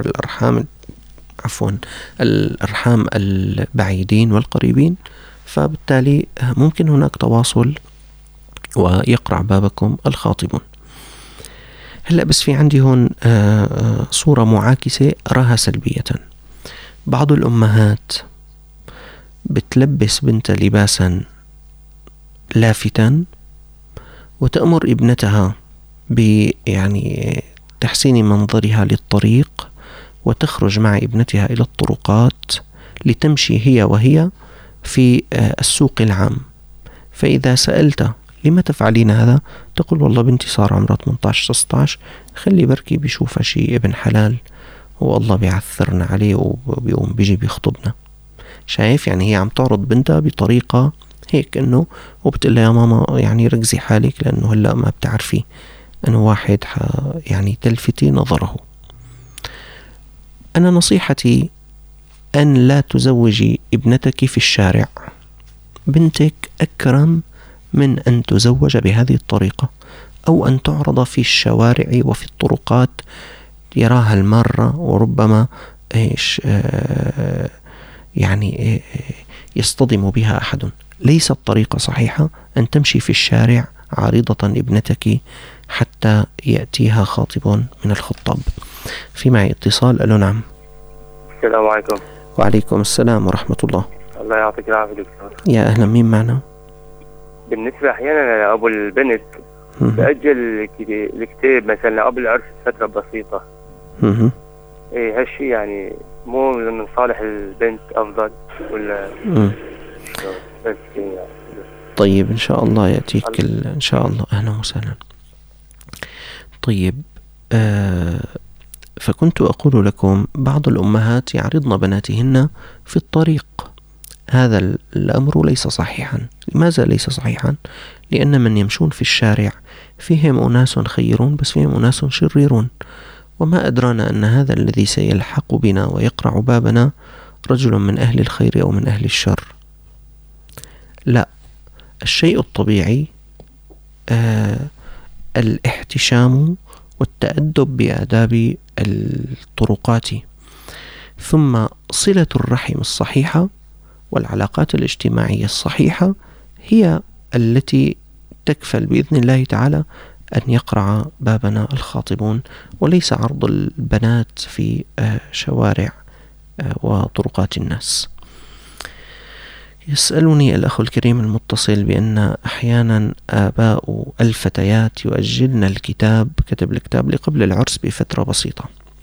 الأرحام البعيدين والقريبين، فبالتالي ممكن هناك تواصل ويقرع بابكم الخاطبون. هلأ بس في عندي هون صورة معاكسة أراها سلبية. بعض الأمهات بتلبس بنتها لباسا لافتا وتأمر ابنتها يعني تحسين منظرها للطريق، وتخرج مع ابنتها إلى الطرقات لتمشي هي وهي في السوق العام. فإذا سألت لما تفعلين هذا؟ تقول والله بنتي صار عمرها 18-16، خلي بركي بيشوفها شيء ابن حلال والله بيعثرنا عليه وبيقوم بيجي بيخطبنا. شايف؟ يعني هي عم تعرض بنتها بطريقة هيك انه، وبتقول لها يا ماما يعني ركزي حالك لانه هلا ما بتعرفي انه واحد يعني تلفتي نظره. انا نصيحتي ان لا تزوجي ابنتك في الشارع. بنتك اكرم من ان تزوج بهذه الطريقة، او ان تعرض في الشوارع وفي الطرقات يراها المارة وربما يعني يصطدم بها أحد. ليست طريقة صحيحة أن تمشي في الشارع عارضة ابنتك حتى يأتيها خاطب من الخطاب. في معي اتصال. ألو نعم. السلام عليكم. وعليكم السلام ورحمة الله. الله يعطيك العافية دكتور. يا أهلا، مين معنا؟ بالنسبة أحيانا أبو البنت بأجل الكتاب مثلا قبل العرس فترة بسيطة. إيه هالشي يعني مو من صالح البنت أفضل ولا؟ بس يعني. طيب إن شاء الله يأتيك إن شاء الله. أهلا وسهلا. طيب فكنت أقول لكم بعض الأمهات يعرضن بناتهن في الطريق. هذا الأمر ليس صحيحا. لماذا ليس صحيحا؟ لأن من يمشون في الشارع فيهم أناس خيرون بس فيهم أناس شريرون، وما أدرانا أن هذا الذي سيلحق بنا ويقرع بابنا رجل من أهل الخير أو من أهل الشر. لا، الشيء الطبيعي الاحتشام والتأدب بآداب الطرقات، ثم صلة الرحم الصحيحة والعلاقات الاجتماعية الصحيحة هي التي تكفل بإذن الله تعالى أن يقرع بابنا الخاطبون، وليس عرض البنات في شوارع وطرقات الناس. يسألني الأخ الكريم المتصل بأن أحيانا آباء الفتيات يؤجلن الكتاب، كتب الكتاب لقبل العرس بفترة بسيطة.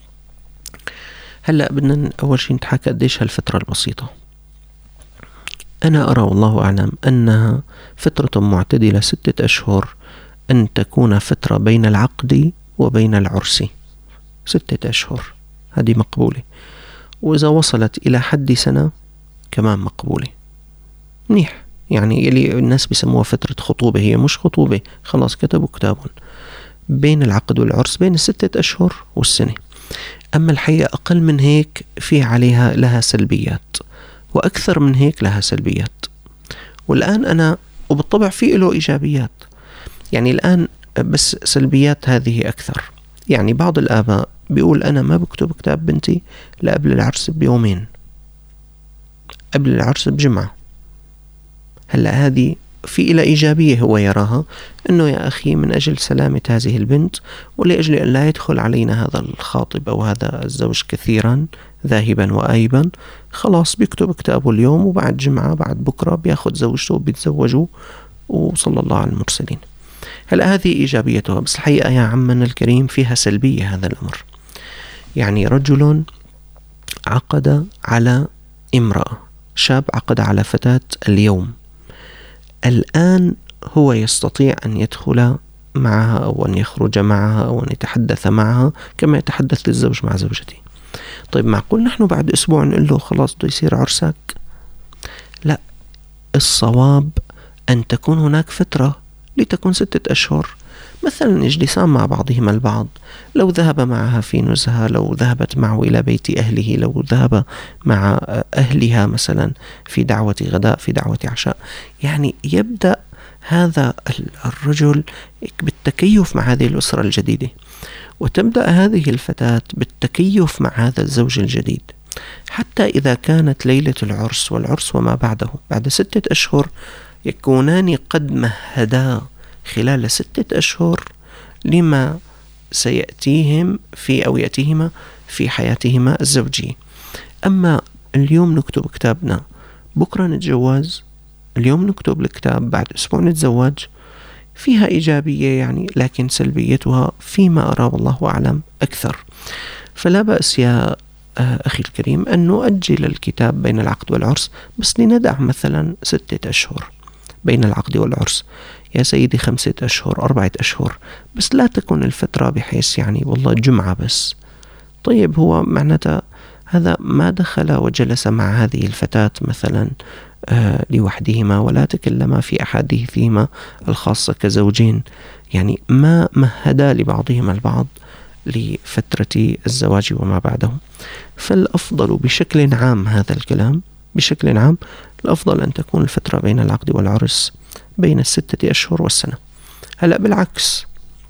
هلأ بدنا أول شيء نتحكى قديش هالفترة البسيطة. أنا أرى والله أعلم أنها فترة معتدلة 6 أشهر، أن تكون فترة بين العقد وبين العرس 6 أشهر، هذه مقبولة. وإذا وصلت إلى حد سنة كمان مقبولة منيح. يعني يلي الناس بيسموها فترة خطوبة، هي مش خطوبة، خلاص كتبوا كتاب بين العقد والعرس بين 6 أشهر والسنة. أما الحقيقة أقل من هيك في عليها لها سلبيات، وأكثر من هيك لها سلبيات. والآن أنا وبالطبع في له إيجابيات، يعني الآن بس سلبيات هذه أكثر. يعني بعض الآباء بيقول أنا ما بكتب كتاب بنتي لا قبل العرس بيومين، قبل العرس بجمعة. هلأ هذه في إلى إيجابية هو يراها، أنه يا أخي من أجل سلامة هذه البنت ولأجل أن لا يدخل علينا هذا الخاطب أو هذا الزوج كثيرا ذاهبا وآيبا، خلاص بيكتب كتابه اليوم وبعد جمعة بعد بكرة بياخد زوجته وبيتزوجوا وصلى الله على المرسلين. هلأ هذه إيجابيتها، بس الحقيقة يا عمنا الكريم فيها سلبية هذا الأمر. يعني رجل عقد على امرأة، شاب عقد على فتاة اليوم، الآن هو يستطيع أن يدخل معها أو أن يخرج معها أو أن يتحدث معها كما يتحدث للزوج مع زوجته. طيب معقول نحن بعد أسبوع نقول له خلاص بده يصير عرسك؟ لا، الصواب أن تكون هناك فترة لتكون 6 أشهر، مثلا يجلسان مع بعضهما البعض، لو ذهب معها في نزهة، لو ذهبت معه إلى بيت أهله، لو ذهب مع أهلها مثلا في دعوة غداء، في دعوة عشاء، يعني يبدأ هذا الرجل بالتكيف مع هذه الأسرة الجديدة، وتبدأ هذه الفتاة بالتكيف مع هذا الزوج الجديد، حتى إذا كانت ليلة العرس والعرس وما بعده بعد 6 أشهر يكونان قد مهدا خلال 6 أشهر لما سيأتيهم أو يأتيهما في حياتهما الزوجية. أما اليوم نكتب كتابنا، بكرة نتجوز، اليوم نكتب الكتاب، بعد أسبوع نتزوج، فيها إيجابية يعني، لكن سلبيتها فيما أرى والله أعلم أكثر. فلا بأس يا أخي الكريم أن نؤجل الكتاب بين العقد والعرس، بس لندع مثلا 6 أشهر بين العقد والعرس، يا سيدي 5 أشهر 4 أشهر، بس لا تكون الفترة بحيث يعني والله جمعة بس. طيب هو معناتها هذا ما دخل وجلس مع هذه الفتاة مثلا لوحدهما ولا تكلما في أحاديثهما الخاصة كزوجين، يعني ما مهدا لبعضهما البعض لفترة الزواج وما بعده. فالأفضل بشكل عام، هذا الكلام بشكل عام، الأفضل أن تكون الفترة بين العقد والعرس بين 6 أشهر والسنة. هلأ بالعكس،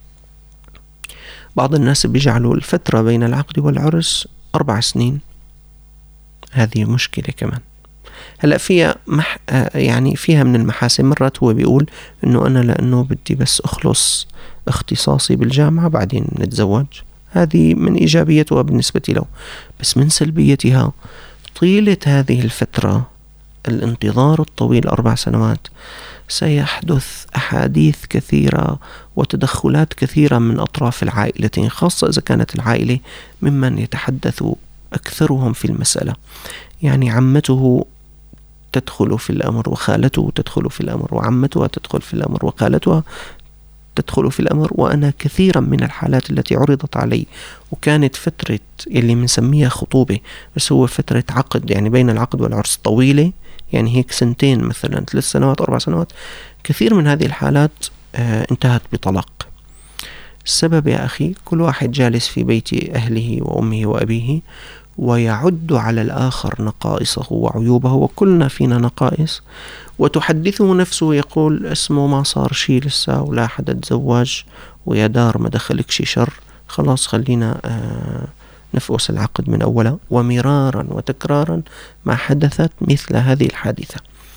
بعض الناس بيجعلوا الفترة بين العقد والعرس 4 سنين، هذه مشكلة كمان. هلأ فيها يعني فيها من المحاسن، مرات هو بيقول إنه أنا لأنه بدي بس أخلص اختصاصي بالجامعة بعدين نتزوج، هذه من إيجابيتها بالنسبة له، بس من سلبيتها طيلة هذه الفترة، الانتظار الطويل 4 سنوات، سيحدث أحاديث كثيرة وتدخلات كثيرة من أطراف العائلتين، خاصة إذا كانت العائلة ممن يتحدث أكثرهم في المسألة، يعني عمته تدخل في الأمر، وخالته تدخل في الأمر، وعمتها تدخل في الأمر، وخالتها تدخل في الأمر. وأنا كثيرا من الحالات التي عرضت علي وكانت فترة اللي منسميها خطوبة، بس هو فترة عقد، يعني بين العقد والعرس طويلة، يعني هيك 2 مثلا 3 سنوات 4 سنوات، كثير من هذه الحالات انتهت بطلاق. السبب يا أخي، كل واحد جالس في بيت أهله وأمه وأبيه ويعد على الآخر نقائصه وعيوبه، وكلنا فينا نقائص، وتحدثه نفسه يقول اسمه ما صار شي لسه ولا حدا تزوج ويا دار ما دخلك شي شر، خلاص خلينا نفوس العقد من أوله. ومرارا وتكرارا ما حدثت مثل هذه الحادثة.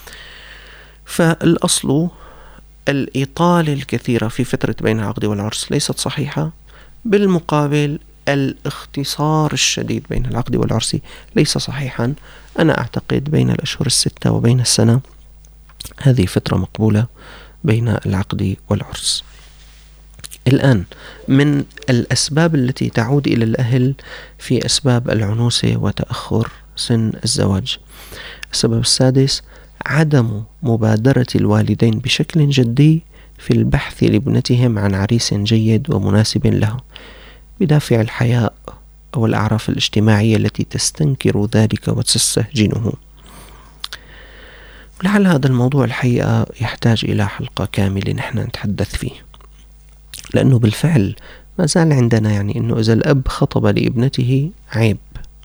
فالأصل الإطالة الكثيرة في فترة بين العقد والعرس ليست صحيحة، بالمقابل الاختصار الشديد بين العقد والعرس ليس صحيحا. أنا أعتقد بين الأشهر 6 وبين السنة هذه فترة مقبولة بين العقد والعرس. الآن من الأسباب التي تعود إلى الأهل في أسباب العنوسة وتأخر سن الزواج. السبب السادس: عدم مبادرة الوالدين بشكل جدي في البحث لابنتهم عن عريس جيد ومناسب لها، بدافع الحياء أو الأعراف الاجتماعية التي تستنكر ذلك وتستهجنه. ولعل هذا الموضوع الحقيقة يحتاج إلى حلقة كاملة نحن نتحدث فيه، لأنه بالفعل ما زال عندنا يعني أنه إذا الأب خطب لابنته عيب،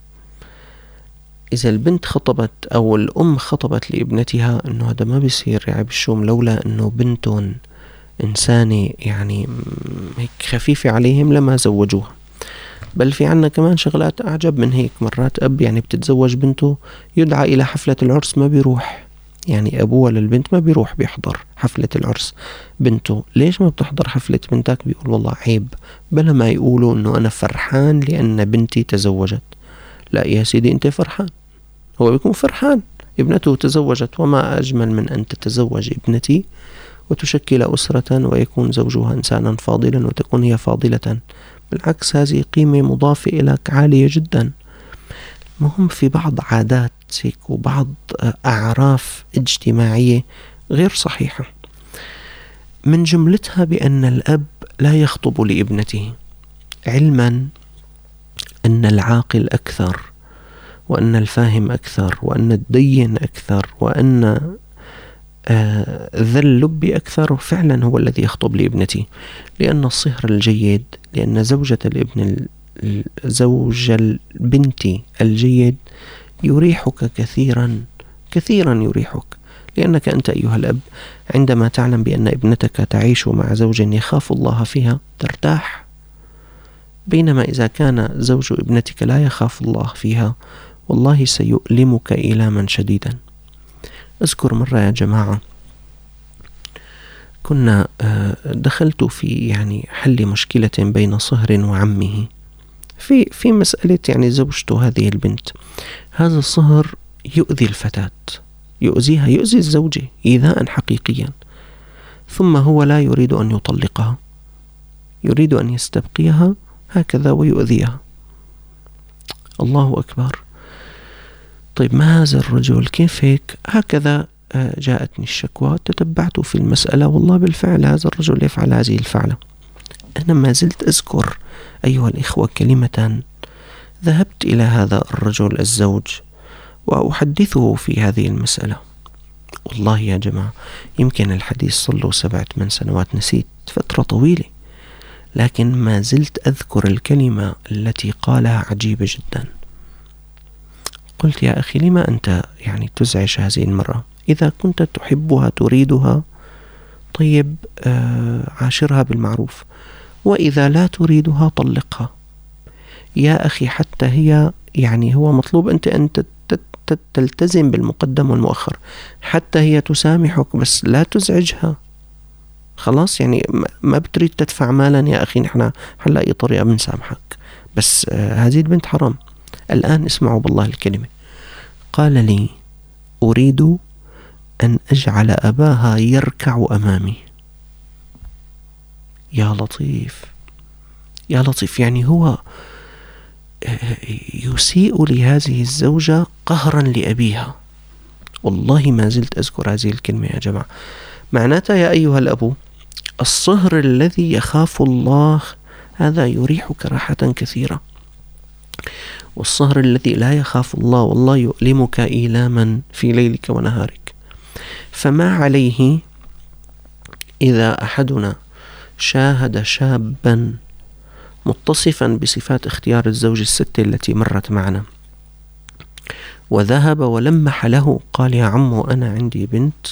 إذا البنت خطبت أو الأم خطبت لابنتها أنه هذا ما بيصير عيب الشوم، لولا أنه بنتهم إنسانة يعني هيك خفيفة عليهم لما زوجوها. بل في عنا كمان شغلات أعجب من هيك، مرات أب يعني بتتزوج بنته يدعى إلى حفلة العرس ما بيروح، يعني أبوها للبنت ما بيروح بيحضر حفلة العرس بنته. ليش ما بتحضر حفلة بنتك؟ بيقول والله عيب، بلا ما يقولوا أنه أنا فرحان لأن بنتي تزوجت. لا يا سيدي، أنت فرحان، هو بيكون فرحان ابنته تزوجت، وما أجمل من أن تتزوج ابنتي وتشكل أسرة ويكون زوجها إنسانا فاضلا وتكون هي فاضلة. بالعكس، هذه قيمة مضافة إليك عالية جدا. مهم في بعض عادات هيك وبعض أعراف اجتماعية غير صحيحة، من جملتها بأن الأب لا يخطب لابنته، علما أن العاقل أكثر وأن الفاهم أكثر، وأن الدين أكثر، وأن ذا اللب أكثر، فعلا هو الذي يخطب لابنتي، لأن الصهر الجيد، لأن زوجة الابن زوج البنت الجيد يريحك كثيرا كثيرا، يريحك، لأنك أنت أيها الأب عندما تعلم بأن ابنتك تعيش مع زوج يخاف الله فيها ترتاح، بينما إذا كان زوج ابنتك لا يخاف الله فيها والله سيؤلمك إيلاما شديدا. أذكر مرة يا جماعة كنا دخلت في يعني حل مشكلة بين صهر وعمه في مسألة يعني زوجته هذه البنت. هذا الصهر يؤذي الفتاة، يؤذيها، يؤذي الزوجة إيذاء حقيقيا، ثم هو لا يريد أن يطلقها، يريد أن يستبقيها هكذا ويؤذيها. الله أكبر. طيب ما هذا الرجل كيف هيك؟ هكذا جاءتني الشكوى، تتبعت في المسألة، والله بالفعل هذا الرجل يفعل هذه الفعلة. أنا ما زلت أذكر أيها الإخوة كلمة، ذهبت إلى هذا الرجل الزوج وأحدثه في هذه المسألة. والله يا جماعة يمكن الحديث صلوا 7-8 سنوات، نسيت فترة طويلة، لكن ما زلت أذكر الكلمة التي قالها عجيبة جدا. قلت يا أخي لما أنت يعني تزعج هذه المرأة؟ إذا كنت تحبها تريدها طيب عاشرها بالمعروف، وإذا لا تريدها طلقها يا أخي، حتى هي يعني هو مطلوب أن تلتزم بالمقدم والمؤخر، حتى هي تسامحك بس لا تزعجها. خلاص يعني ما بتريد تدفع مالا يا أخي، نحن حنلاقي طريقة بنسامحك، بس هذه البنت حرام. الآن اسمعوا بالله الكلمة، قال لي أريد أن أجعل أباها يركع أمامي. يا لطيف يا لطيف، يعني هو يسيء لهذه الزوجة قهرا لأبيها. والله ما زلت أذكر هذه الكلمة يا جماعة. معناتها يا أيها الأبو، الصهر الذي يخاف الله هذا يريحك راحة كثيرة، والصهر الذي لا يخاف الله والله يؤلمك إيلاما في ليلك ونهارك. فما عليه إذا أحدنا شاهد شابا متصفا بصفات اختيار الزوج الستة التي مرت معنا، وذهب ولمح له قال يا عمو أنا عندي بنت،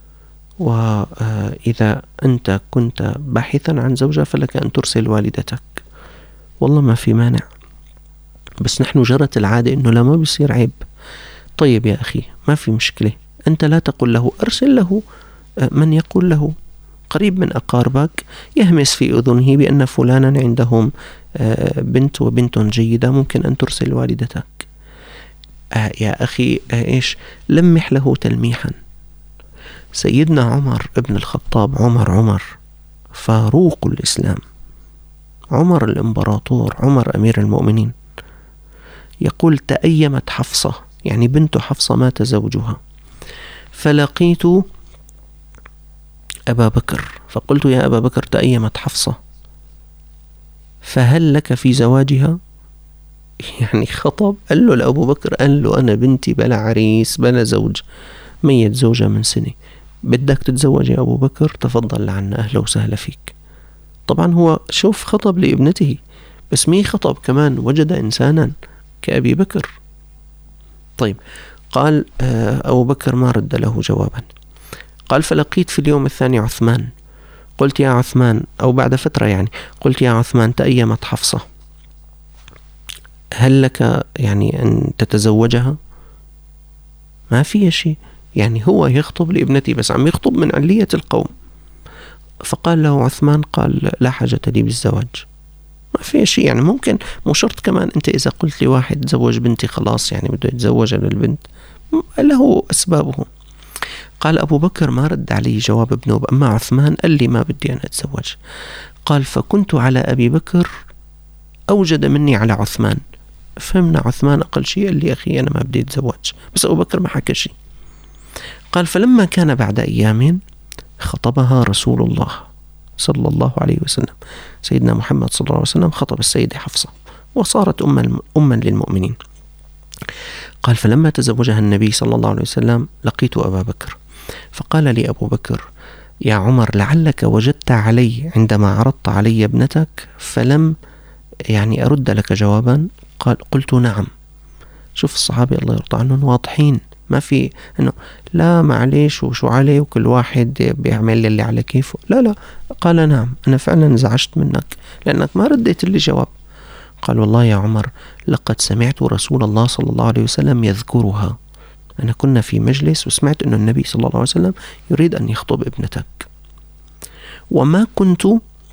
وإذا أنت كنت باحثا عن زوجة فلك أن ترسل والدتك، والله ما في مانع، بس نحن جرت العادة إنه لا ما بيصير عيب. طيب يا أخي ما في مشكلة، أنت لا تقول له، أرسل له من يقول له قريب من أقاربك يهمس في أذنه بأن فلانا عندهم بنت وبنت جيدة، ممكن أن ترسل والدتك. يا أخي إيش، لمح له تلميحا. سيدنا عمر ابن الخطاب، عمر فاروق الإسلام، عمر الإمبراطور، عمر أمير المؤمنين، يقول تأيمت حفصة، يعني بنت حفصة مات زوجها، فلقيت أبا بكر فقلت يا أبا بكر تأيمت حفصة فهل لك في زواجها؟ يعني خطب، قال له لأبو بكر، قال له أنا بنتي بلا عريس بلا زوج، ميت زوجها من سنة، بدك تتزوج يا أبو بكر؟ تفضل لعنا، أهلا وسهلا فيك. طبعا هو شوف خطب لابنته، بس مين خطب كمان؟ وجد إنسانا كأبي بكر. طيب قال أبو بكر ما رد له جوابا. قال فلقيت في اليوم الثاني عثمان، قلت يا عثمان، أو بعد فترة يعني، قلت يا عثمان تأيمت حفصة، هل لك يعني أن تتزوجها؟ ما في شيء، يعني هو يخطب لابنتي بس عم يخطب من علية القوم. فقال له عثمان، قال لا حاجة لي بالزواج، ما في شيء، يعني ممكن مو شرط كمان أنت إذا قلت لي واحد تزوج بنتي خلاص يعني بده يتزوج للبنت، له أسبابه. قال أبو بكر ما رد علي جواب ابنه، أما عثمان قال لي ما بدي أنا أتزوج. قال فكنت على أبي بكر أوجد مني على عثمان، فهمنا عثمان أقل شيء قال لي أخي أنا ما بدي أتزوج، بس أبو بكر ما حكى شيء. قال فلما كان بعد أيام خطبها رسول الله صلى الله عليه وسلم، سيدنا محمد صلى الله عليه وسلم خطب السيدة حفصة وصارت أما للمؤمنين. قال: فلما تزوجها النبي صلى الله عليه وسلم لقيت أبا بكر، فقال لي أبو بكر: يا عمر، لعلك وجدت علي عندما عرضت علي ابنتك فلم أرد لك جوابا. قلت: نعم. شوف الصحابة الله يرضى عنهم واضحين، ما في انه لا معليش وشو عليه وكل واحد بيعمل اللي على كيفه. لا، قال: نعم، انا فعلا انزعجت منك لانك ما رديت لي جواب. قال: والله يا عمر، لقد سمعت رسول الله صلى الله عليه وسلم يذكرها. أنا كنا في مجلس وسمعت أن النبي صلى الله عليه وسلم يريد أن يخطب ابنتك، وما كنت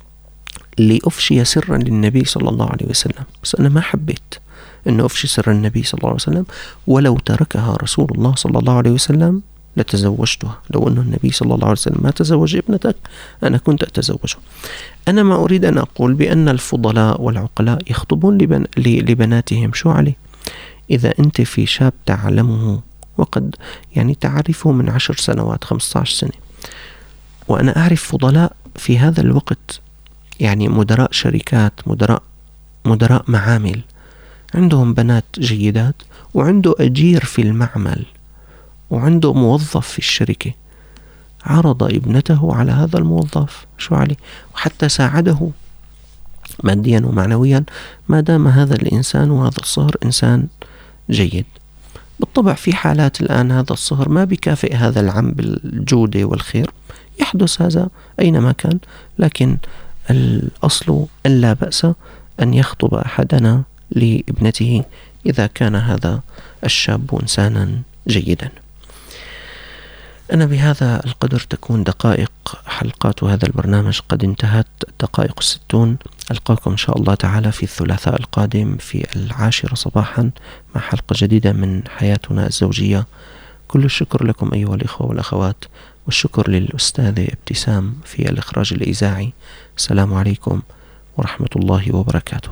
لأفشي سرا للنبي صلى الله عليه وسلم، بس أنا ما حبيت أن أفشي سر النبي صلى الله عليه وسلم، ولو تركها رسول الله صلى الله عليه وسلم لتزوجتها. لو أن النبي صلى الله عليه وسلم ما تزوج ابنتك أنا كنت أتزوجها. أنا ما أريد أن أقول بأن الفضلاء والعقلاء يخطبون لبناتهم، شو عليه؟ إذا أنت في شاب تعلمه وقد تعرفه من 10 سنوات 15 سنة، وأنا أعرف فضلاء في هذا الوقت مدراء شركات، مدراء معامل، عندهم بنات جيدات، وعنده أجير في المعمل، وعنده موظف في الشركة، عرض ابنته على هذا الموظف، شو عليه؟ وحتى ساعده ماديا ومعنويا، ما دام هذا الإنسان وهذا الصهر إنسان جيد. بالطبع في حالات الآن هذا الصهر ما بيكافئ هذا العم بالجودة والخير، يحدث هذا أينما كان، لكن الأصل أن لا بأس أن يخطب أحدنا لابنته إذا كان هذا الشاب إنسانا جيدا. أنا بهذا القدر تكون دقائق حلقات هذا البرنامج قد انتهت، الدقائق 60. ألقاكم إن شاء الله تعالى في الثلاثاء القادم في 10 صباحا مع حلقة جديدة من حياتنا الزوجية. كل الشكر لكم أيها الإخوة والأخوات، والشكر للأستاذة ابتسام في الإخراج الإذاعي. السلام عليكم ورحمة الله وبركاته.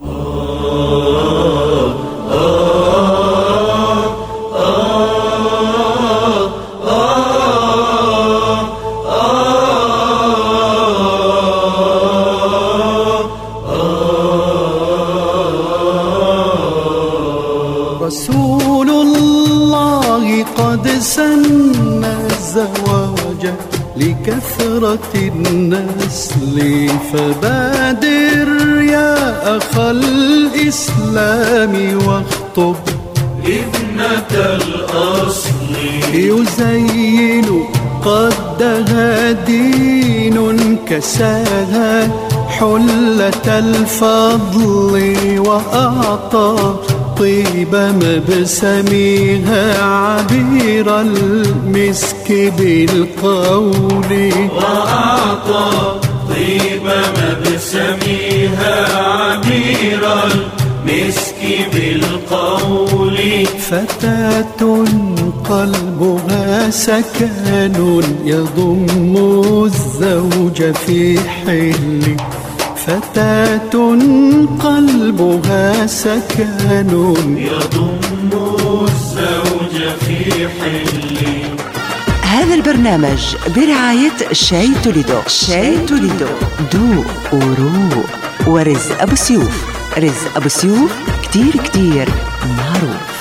رسول الله قد سن الزواج لكثرة النسل، فبادر يا أخ الإسلام واخطب ابنة الأصل. يزين قدها دين كساها حلة الفضل، وأعطى طيب مبسمها عبير المسك بالقول، وأعطى طيب مبسمها عبير المسك بالقول. فتاة قلبها سكن يضم الزوج في حل، فتاة قلبها سكن يضم الزوج في حل. هذا البرنامج برعاية شاي توليدو. شاي توليدو، دوق وروق. ورزق أبو سيوف، رزق أبو سيوف كتير معروف.